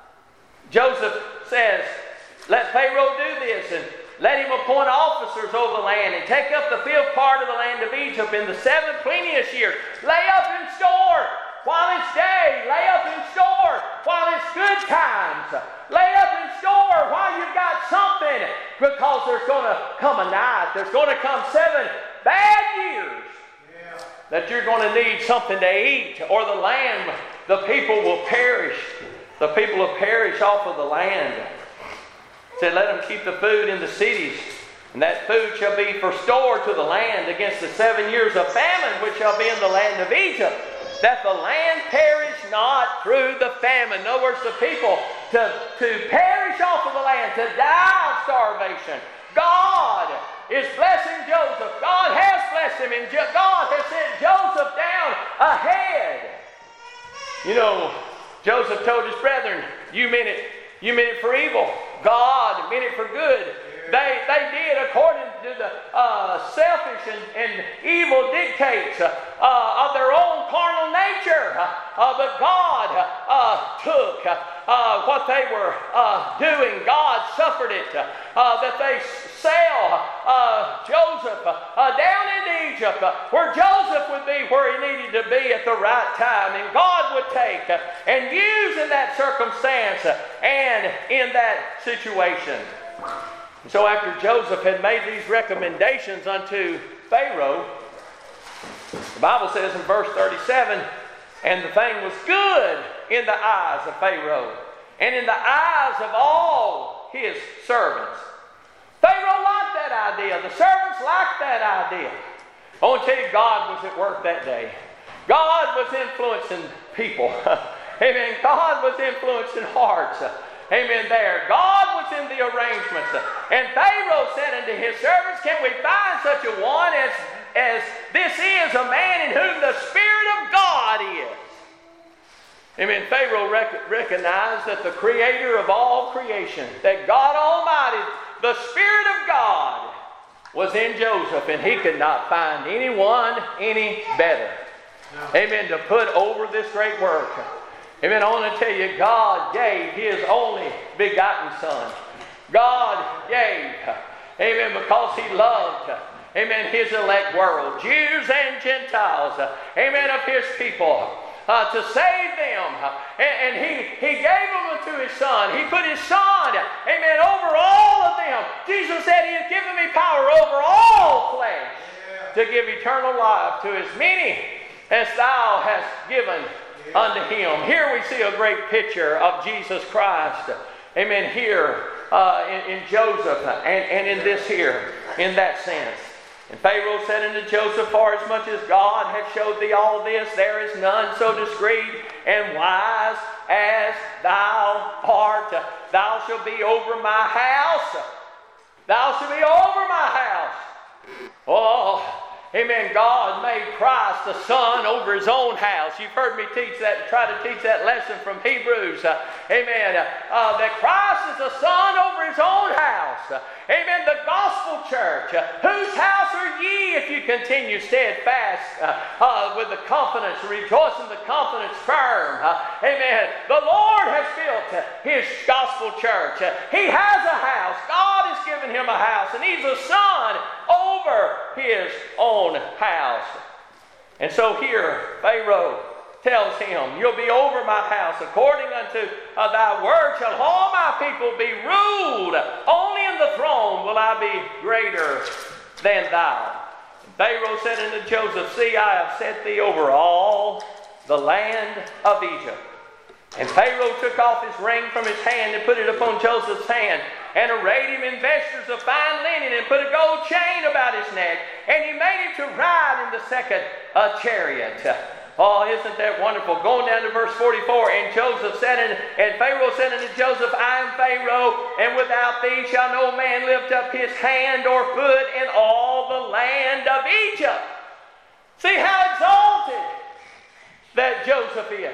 Joseph says, let Pharaoh do this, and let him appoint officers over the land, and take up the fifth part of the land of Egypt in the seven plenteous years. Lay up in store while it's day. Lay up in store while it's good times. Lay up in store while you've got something, because there's going to come a night. There's going to come seven bad years yeah. that you're going to need something to eat, or the land, the people will perish. The people will perish off of the land. Said, let them keep the food in the cities, and that food shall be for store to the land against the seven years of famine which shall be in the land of Egypt, that the land perish not through the famine. In other words, the people to, to perish off of the land, to die of starvation. God is blessing Joseph. God has blessed him, and God has sent Joseph down ahead. You know, Joseph told his brethren, you meant it, you meant it for evil. God meant it for good. They, they did according to the uh, selfish and, and evil dictates uh, of their own carnal nature. Uh, but God uh, took uh, what they were uh, doing. God suffered it. Uh, that they sell uh, Joseph uh, down into Egypt, uh, where Joseph would be where he needed to be at the right time. And God would take uh, and use in that circumstance uh, and in that situation. And so after Joseph had made these recommendations unto Pharaoh, the Bible says in verse thirty-seven, and the thing was good in the eyes of Pharaoh, and in the eyes of all his servants. Pharaoh liked that idea. The servants liked that idea. I want to tell you, God was at work that day. God was influencing people. Amen. God was influencing hearts. amen, there. God was in the arrangements. And Pharaoh said unto his servants, can we find such a one as, as this is, a man in whom the Spirit of God is? Amen. Pharaoh rec- recognized that the Creator of all creation, that God Almighty, the Spirit of God, was in Joseph, and he could not find anyone any better. No. Amen. To put over this great work. Amen. I want to tell you, God gave His only begotten Son. God gave, amen, because He loved, amen, His elect world, Jews and Gentiles, amen, of His people. Uh, to save them. And, and he, he gave them to His Son. He put His Son, amen, over all of them. Jesus said, He has given me power over all flesh, yeah, to give eternal life to as many as Thou hast given, yeah, unto Him. Here we see a great picture of Jesus Christ, amen, here uh, in, in Joseph and, and in this here, in that sense. And Pharaoh said unto Joseph, for as much as God hath showed thee all this, there is none so discreet and wise as thou art. Thou shalt be over my house. Thou shalt be over my house. Oh, amen. God made Christ the Son over His own house. You've heard me teach that, try to teach that lesson from Hebrews. Uh, amen. Uh, that Christ is the Son over His own house. Uh, amen. The gospel church. Uh, whose house are ye if you continue steadfast uh, uh, with the confidence, rejoice in the confidence firm. Uh, amen. The Lord has built uh, His gospel church. Uh, he has a house. God has given Him a house, and He's a Son over His own house. And so here Pharaoh tells him, you'll be over my house. According unto uh, thy word shall all my people be ruled. Only in the throne will I be greater than thou. And Pharaoh said unto Joseph, see, I have set thee over all the land of Egypt. And Pharaoh took off his ring from his hand and put it upon Joseph's hand, and arrayed him in vestures of fine linen, and put a gold chain about his neck, and he made him to ride in the second uh, chariot. Oh, isn't that wonderful? Going down to verse forty-four, and Joseph said, and, and Pharaoh said unto Joseph, I am Pharaoh, and without thee shall no man lift up his hand or foot in all the land of Egypt. See how exalted that Joseph is.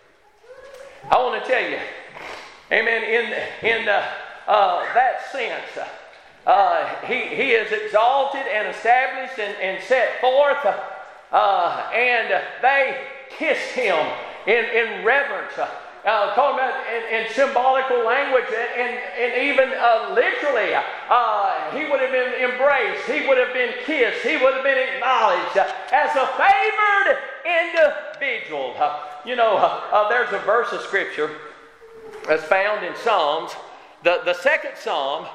I want to tell you, amen, in, in uh, uh, that sense, uh, he, he is exalted and established and, and set forth, uh, and they kissed him in, in reverence, uh, talking about in, in symbolical language, and, and, and even uh, literally, uh, he would have been embraced, he would have been kissed, he would have been acknowledged uh, as a favored individual. Uh, you know, uh, uh, there's a verse of Scripture that's found in Psalms, the, the second Psalm,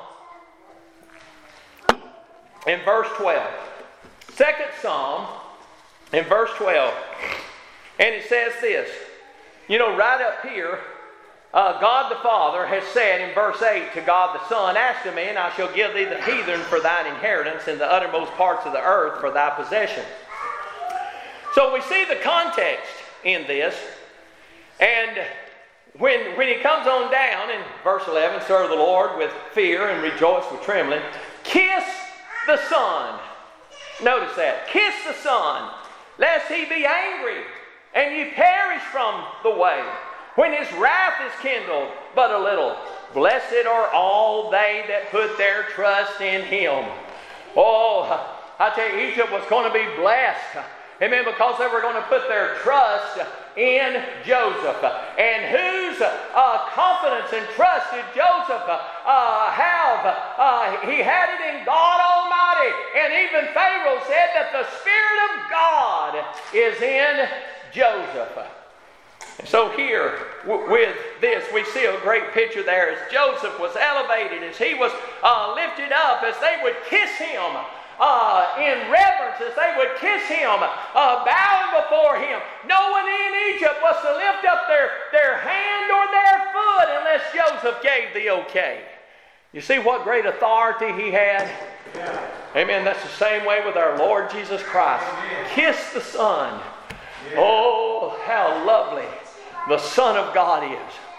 in verse twelve. Second Psalm, in verse twelve. And it says this. You know, right up here, uh, God the Father has said in verse eight to God the Son, ask of me, and I shall give thee the heathen for thine inheritance, and the uttermost parts of the earth for thy possession. So we see the context in this. And when, when he comes on down in verse eleven, serve the Lord with fear and rejoice with trembling. Kiss the Son. Notice that. Kiss the Son, lest he be angry and ye perish from the way, when his wrath is kindled but a little. Blessed are all they that put their trust in him. Oh, I tell you, Egypt was going to be blessed. Amen, because they were going to put their trust in Joseph. And whose uh, confidence and trust did Joseph uh, have? Uh, he had it in God Almighty. And even Pharaoh said that the Spirit of God is in Joseph. And so here, w- with this, we see a great picture there as Joseph was elevated, as he was uh, lifted up, as they would kiss him uh, in reverence, as they would kiss him, uh, bowing before him. No one in Egypt was to lift up their, their hand or their foot unless Joseph gave the okay. You see what great authority he had? Yeah. Amen. That's the same way with our Lord Jesus Christ. Amen. Kiss the Son. Yeah. Oh, how lovely the Son of God is.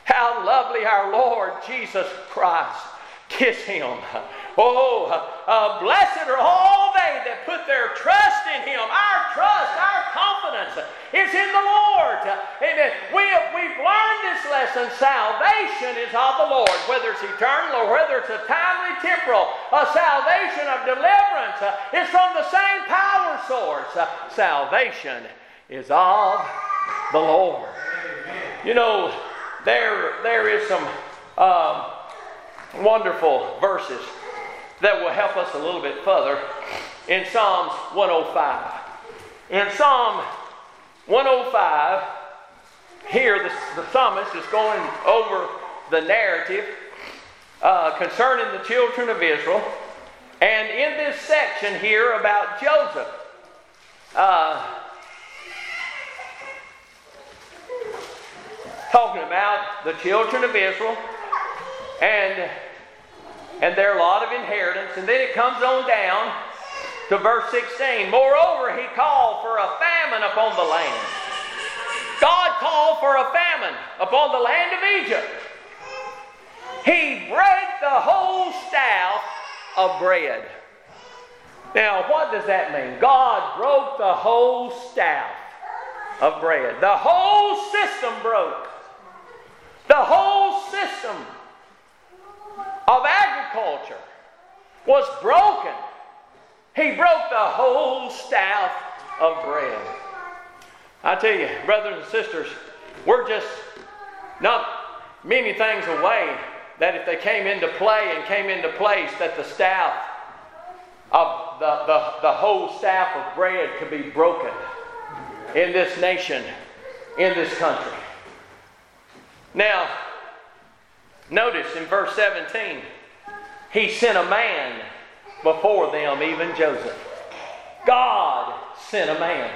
How lovely our Lord Jesus Christ. Kiss Him. Oh, uh, blessed are all they that put their trust in Him. Our trust, our confidence is in the Lord. Amen. We have, we've learned this lesson. Salvation is of the Lord, whether it's eternal or whether it's a timely temporal. A salvation of deliverance uh, is from the same power source. Uh, salvation is of the Lord. You know, there there is some um, wonderful verses that will help us a little bit further in Psalms one oh five. In Psalm one oh five, here the, the psalmist is going over the narrative uh, concerning the children of Israel. And in this section here about Joseph, uh, talking about the children of Israel and and their lot of inheritance. And then it comes on down to verse sixteen. Moreover, he called for a famine upon the land. God called for a famine upon the land of Egypt. He brake the whole staff of bread. Now, what does that mean? God broke the whole staff of bread. The whole system broke. The whole system of agriculture was broken. He broke the whole staff of bread. I tell you, brothers and sisters, we're just not many things away that if they came into play and came into place, that the staff of the, the, the whole staff of bread could be broken in this nation, in this country. Now, notice in verse seventeen, he sent a man before them, even Joseph. God sent a man.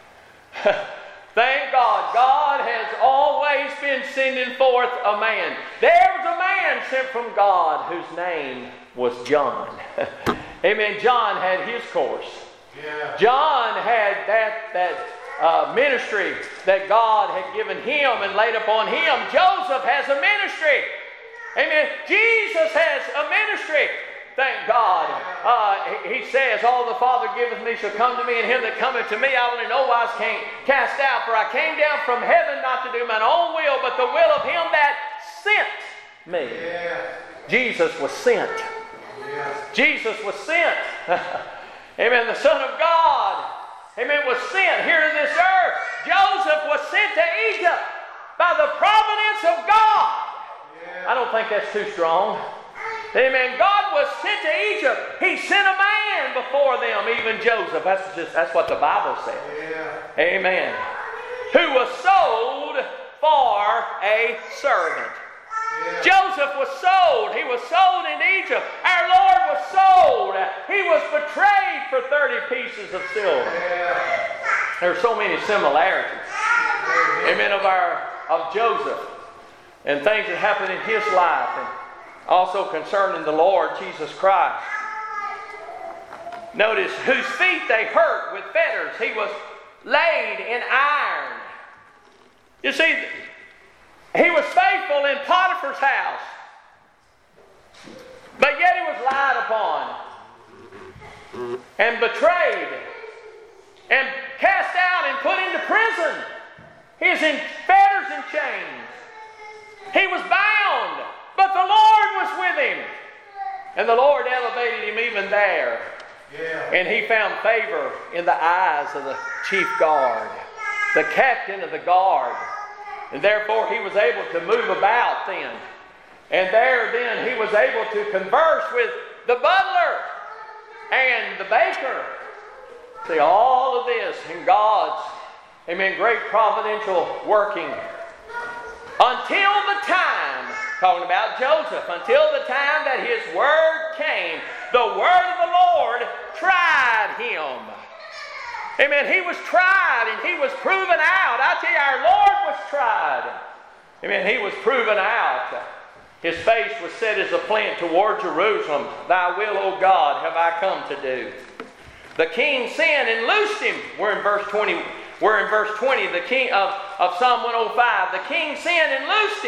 Thank God. God has always been sending forth a man. There was a man sent from God whose name was John. Amen. John had his course. Yeah. John had that, that uh, ministry that God had given him and laid upon him. Joseph has a ministry. Amen. Jesus has a ministry. Thank God. Uh, he says, all the Father giveth me shall come to me, and him that cometh to me I will in no wise can't cast out. For I came down from heaven not to do mine own will, but the will of him that sent me. Yeah. Jesus was sent. Yeah. Jesus was sent. Amen. The Son of God, amen, was sent here to this earth. Joseph was sent to Egypt by the providence of God. Yeah. I don't think that's too strong. Amen. God was sent to Egypt. He sent a man before them, even Joseph. That's just that's what the Bible says. Yeah. Amen. Who was sold for a servant. Yeah. Joseph was sold. He was sold in Egypt. Our Lord was sold. He was betrayed for thirty pieces of silver. Yeah. There are so many similarities. Yeah. Amen. Of our of Joseph and things that happened in his life, and also concerning the Lord Jesus Christ. Notice, whose feet they hurt with fetters. He was laid in iron. You see, he was faithful in Potiphar's house, but yet he was lied upon and betrayed and cast out and put into prison. He is in fetters and chains. He was bound, but the Lord was with him. And the Lord elevated him even there. Yeah. And he found favor in the eyes of the chief guard, the captain of the guard. And therefore he was able to move about then. And there then he was able to converse with the butler and the baker. See, all of this in God's, amen, great providential working. Until the time, talking about Joseph, until the time that his word came, the word of the Lord tried him. Amen. He was tried and he was proven out. I tell you, our Lord was tried. Amen. He was proven out. His face was set as a flint toward Jerusalem. Thy will, O God, have I come to do. The king sinned and loosed him. We're in verse twenty. We're in verse twenty, the king of, of Psalm one oh five. The king sinned and loosed him,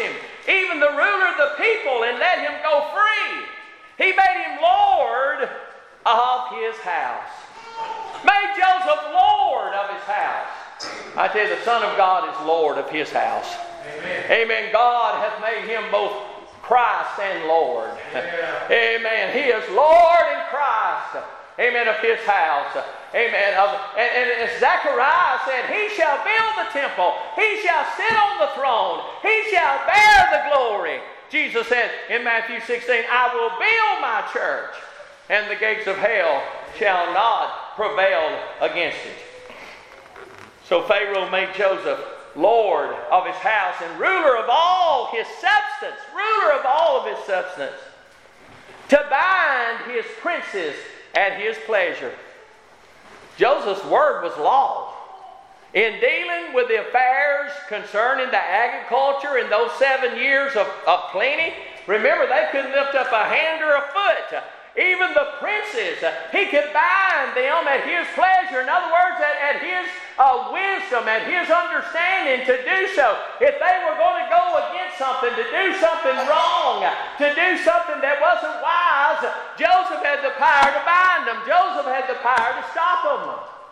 even the ruler of the people, and let him go free. He made him Lord of his house. Made Joseph Lord of his house. I tell you, the Son of God is Lord of his house. Amen. Amen. God hath made him both Christ and Lord. Yeah. Amen. He is Lord in Christ. Amen. Of his house. Amen. Of, and, and as Zechariah said, he shall build the temple. He shall sit on the throne. He shall bear the glory. Jesus said in Matthew sixteen, I will build my church, and the gates of hell shall not prevail against it. So Pharaoh made Joseph Lord of his house and ruler of all his substance, ruler of all of his substance, to bind his princes at his pleasure. Joseph's word was law. In dealing with the affairs concerning the agriculture in those seven years of, of plenty, remember, they couldn't lift up a hand or a foot. Even the princes, he could bind them at his pleasure. In other words, at, at his uh, wisdom, at his understanding to do so. If they were going to go against something, to do something wrong, to do something that wasn't wise, Joseph had the power to bind them. Joseph had the power to stop them.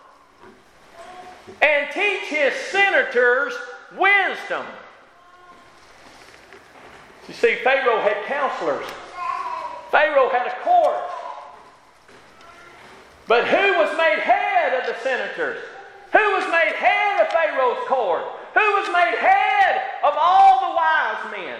And teach his senators wisdom. You see, Pharaoh had counselors. Pharaoh had a court. But who was made head of the senators? Who was made head of Pharaoh's court? Who was made head of all the wise men?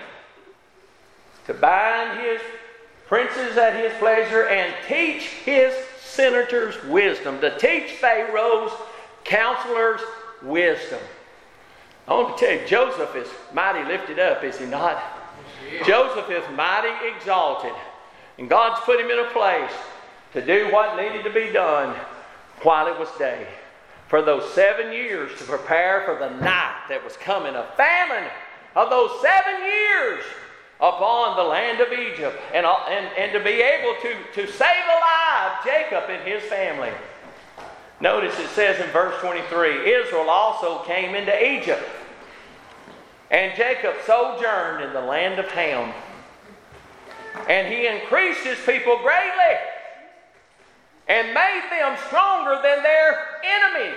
To bind his princes at his pleasure and teach his senators wisdom. To teach Pharaoh's counselors wisdom. I want to tell you, Joseph is mighty lifted up, is he not? Yes. Joseph is mighty exalted. And God's put him in a place to do what needed to be done while it was day. For those seven years to prepare for the night that was coming, a famine of those seven years upon the land of Egypt. And, and, and to be able to, to save alive Jacob and his family. Notice it says in verse twenty-three, Israel also came into Egypt. And Jacob sojourned in the land of Ham. And he increased his people greatly and made them stronger than their enemies.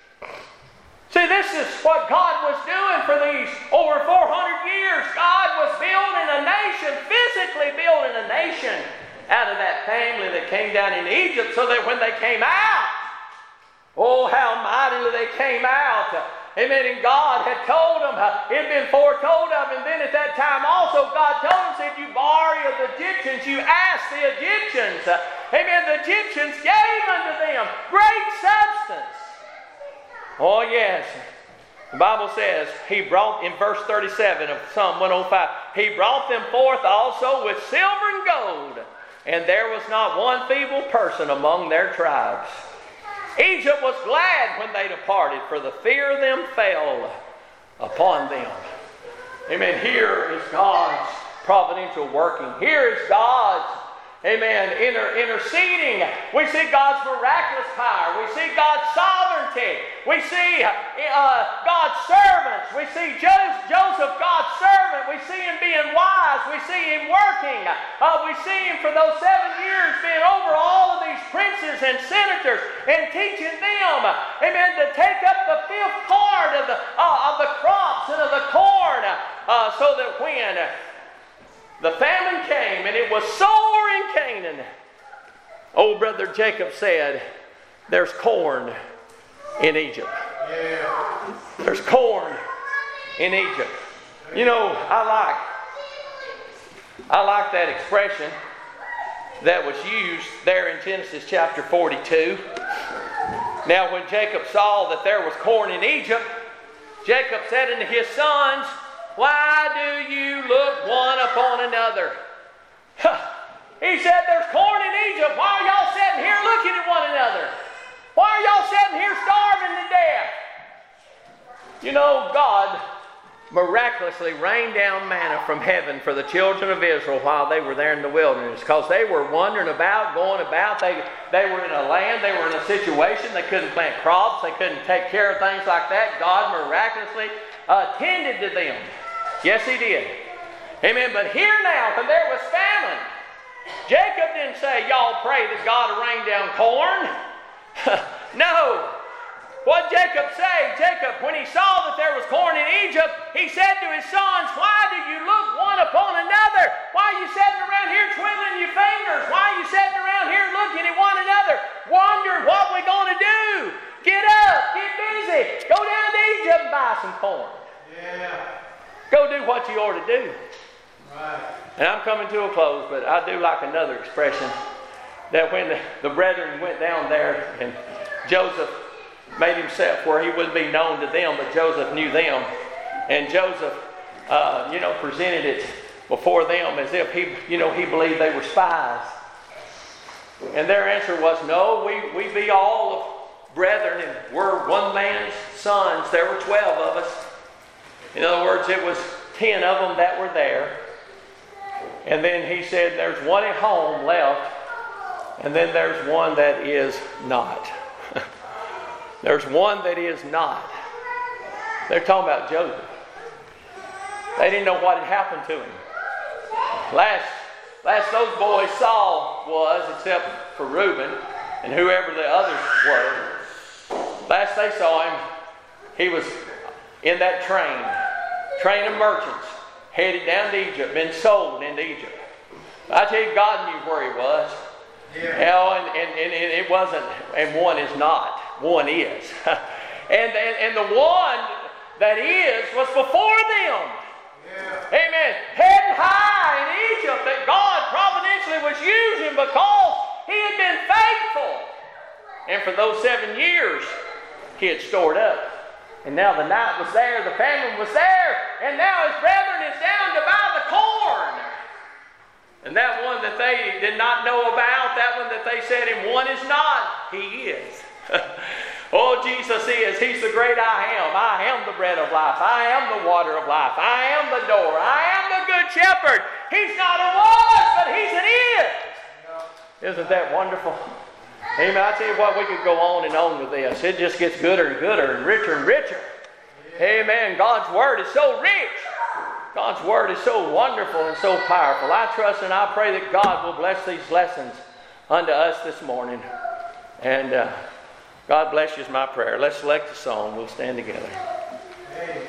See, this is what God was doing for these over four hundred years. God was building a nation, physically building a nation out of that family that came down in Egypt, so that when they came out, oh, how mightily they came out. Amen. And God had told them, uh, it had been foretold of, and then at that time also God told them, said, you borrow of the Egyptians, you ask the Egyptians. Uh, amen. The Egyptians gave unto them great substance. Oh, yes. The Bible says, he brought, in verse thirty-seven of Psalm one oh five, he brought them forth also with silver and gold, and there was not one feeble person among their tribes. Egypt was glad when they departed, for the fear of them fell upon them. Amen. Here is God's providential working. Here is God's, amen, inter- interceding. We see God's miraculous power. We see God's sovereignty. We see uh, God's servants. We see Joseph, Joseph, God's servant. We see him being wise. We see him working. Uh, we see him for those seven years being over all of these princes and senators and teaching them, amen, to take up the fifth part of the, uh, of the crops and of the corn, uh, so that when the famine came and it was sore in Canaan, old brother Jacob said, there's corn in Egypt. Yeah. There's corn in Egypt. You know, I like I like that expression that was used there in Genesis chapter forty-two. Now when Jacob saw that there was corn in Egypt, Jacob said unto his sons, why do you look one upon another? Huh. He said, there's corn in Egypt. Why are y'all sitting here looking at one another? Why are y'all sitting here starving to death? You know, God miraculously rained down manna from heaven for the children of Israel while they were there in the wilderness, because they were wandering about, going about. They, they were in a land, they were in a situation, they couldn't plant crops, they couldn't take care of things like that. God miraculously uh, tended to them. Yes, he did. Amen. But here now, when there was famine, Jacob didn't say, y'all pray that God will rain down corn. No. What did Jacob say? Jacob, when he saw that there was corn in Egypt, he said to his sons, why do you look one upon another? Why are you sitting around here twiddling your fingers? Why are you sitting around here looking at one another? Wonder what we're going to do. Get up, get busy. Go down to Egypt and buy some corn. Yeah. Go do what you ought to do. Right. And I'm coming to a close, but I do like another expression, that when the, the brethren went down there and Joseph made himself where he wouldn't be known to them, but Joseph knew them. And Joseph, uh, you know, presented it before them as if he, you know, he believed they were spies. And their answer was, no, we, we be all of brethren, and we're one man's sons. There were twelve of us. In other words, it was ten of them that were there. And then he said, there's one at home left, and then there's one that is not. There's one that is not. They're talking about Joseph. They didn't know what had happened to him. Last, last those boys saw was, except for Reuben and whoever the others were, last they saw him, he was in that train, train of merchants, headed down to Egypt, been sold into Egypt. I tell you, God knew where he was. Yeah. You know, and, and, and it wasn't, and one is not. One is. and, and and the one that is was before them. Yeah. Amen. Heading high in Egypt, that God providentially was using because he had been faithful. And for those seven years, he had stored up. And now the night was there, the famine was there, and now his brethren is down to buy the corn. And that one that they did not know about, that one that they said him, one is not, he is. Oh, Jesus is. He's the great I am. I am the bread of life. I am the water of life. I am the door. I am the good shepherd. He's not a was, but he's an is. Isn't that wonderful? Amen. I tell you what, we could go on and on with this. It just gets gooder and gooder and richer and richer. Amen. God's word is so rich. God's word is so wonderful and so powerful. I trust and I pray that God will bless these lessons unto us this morning. And uh, God bless you is my prayer. Let's select a song. We'll stand together. Amen.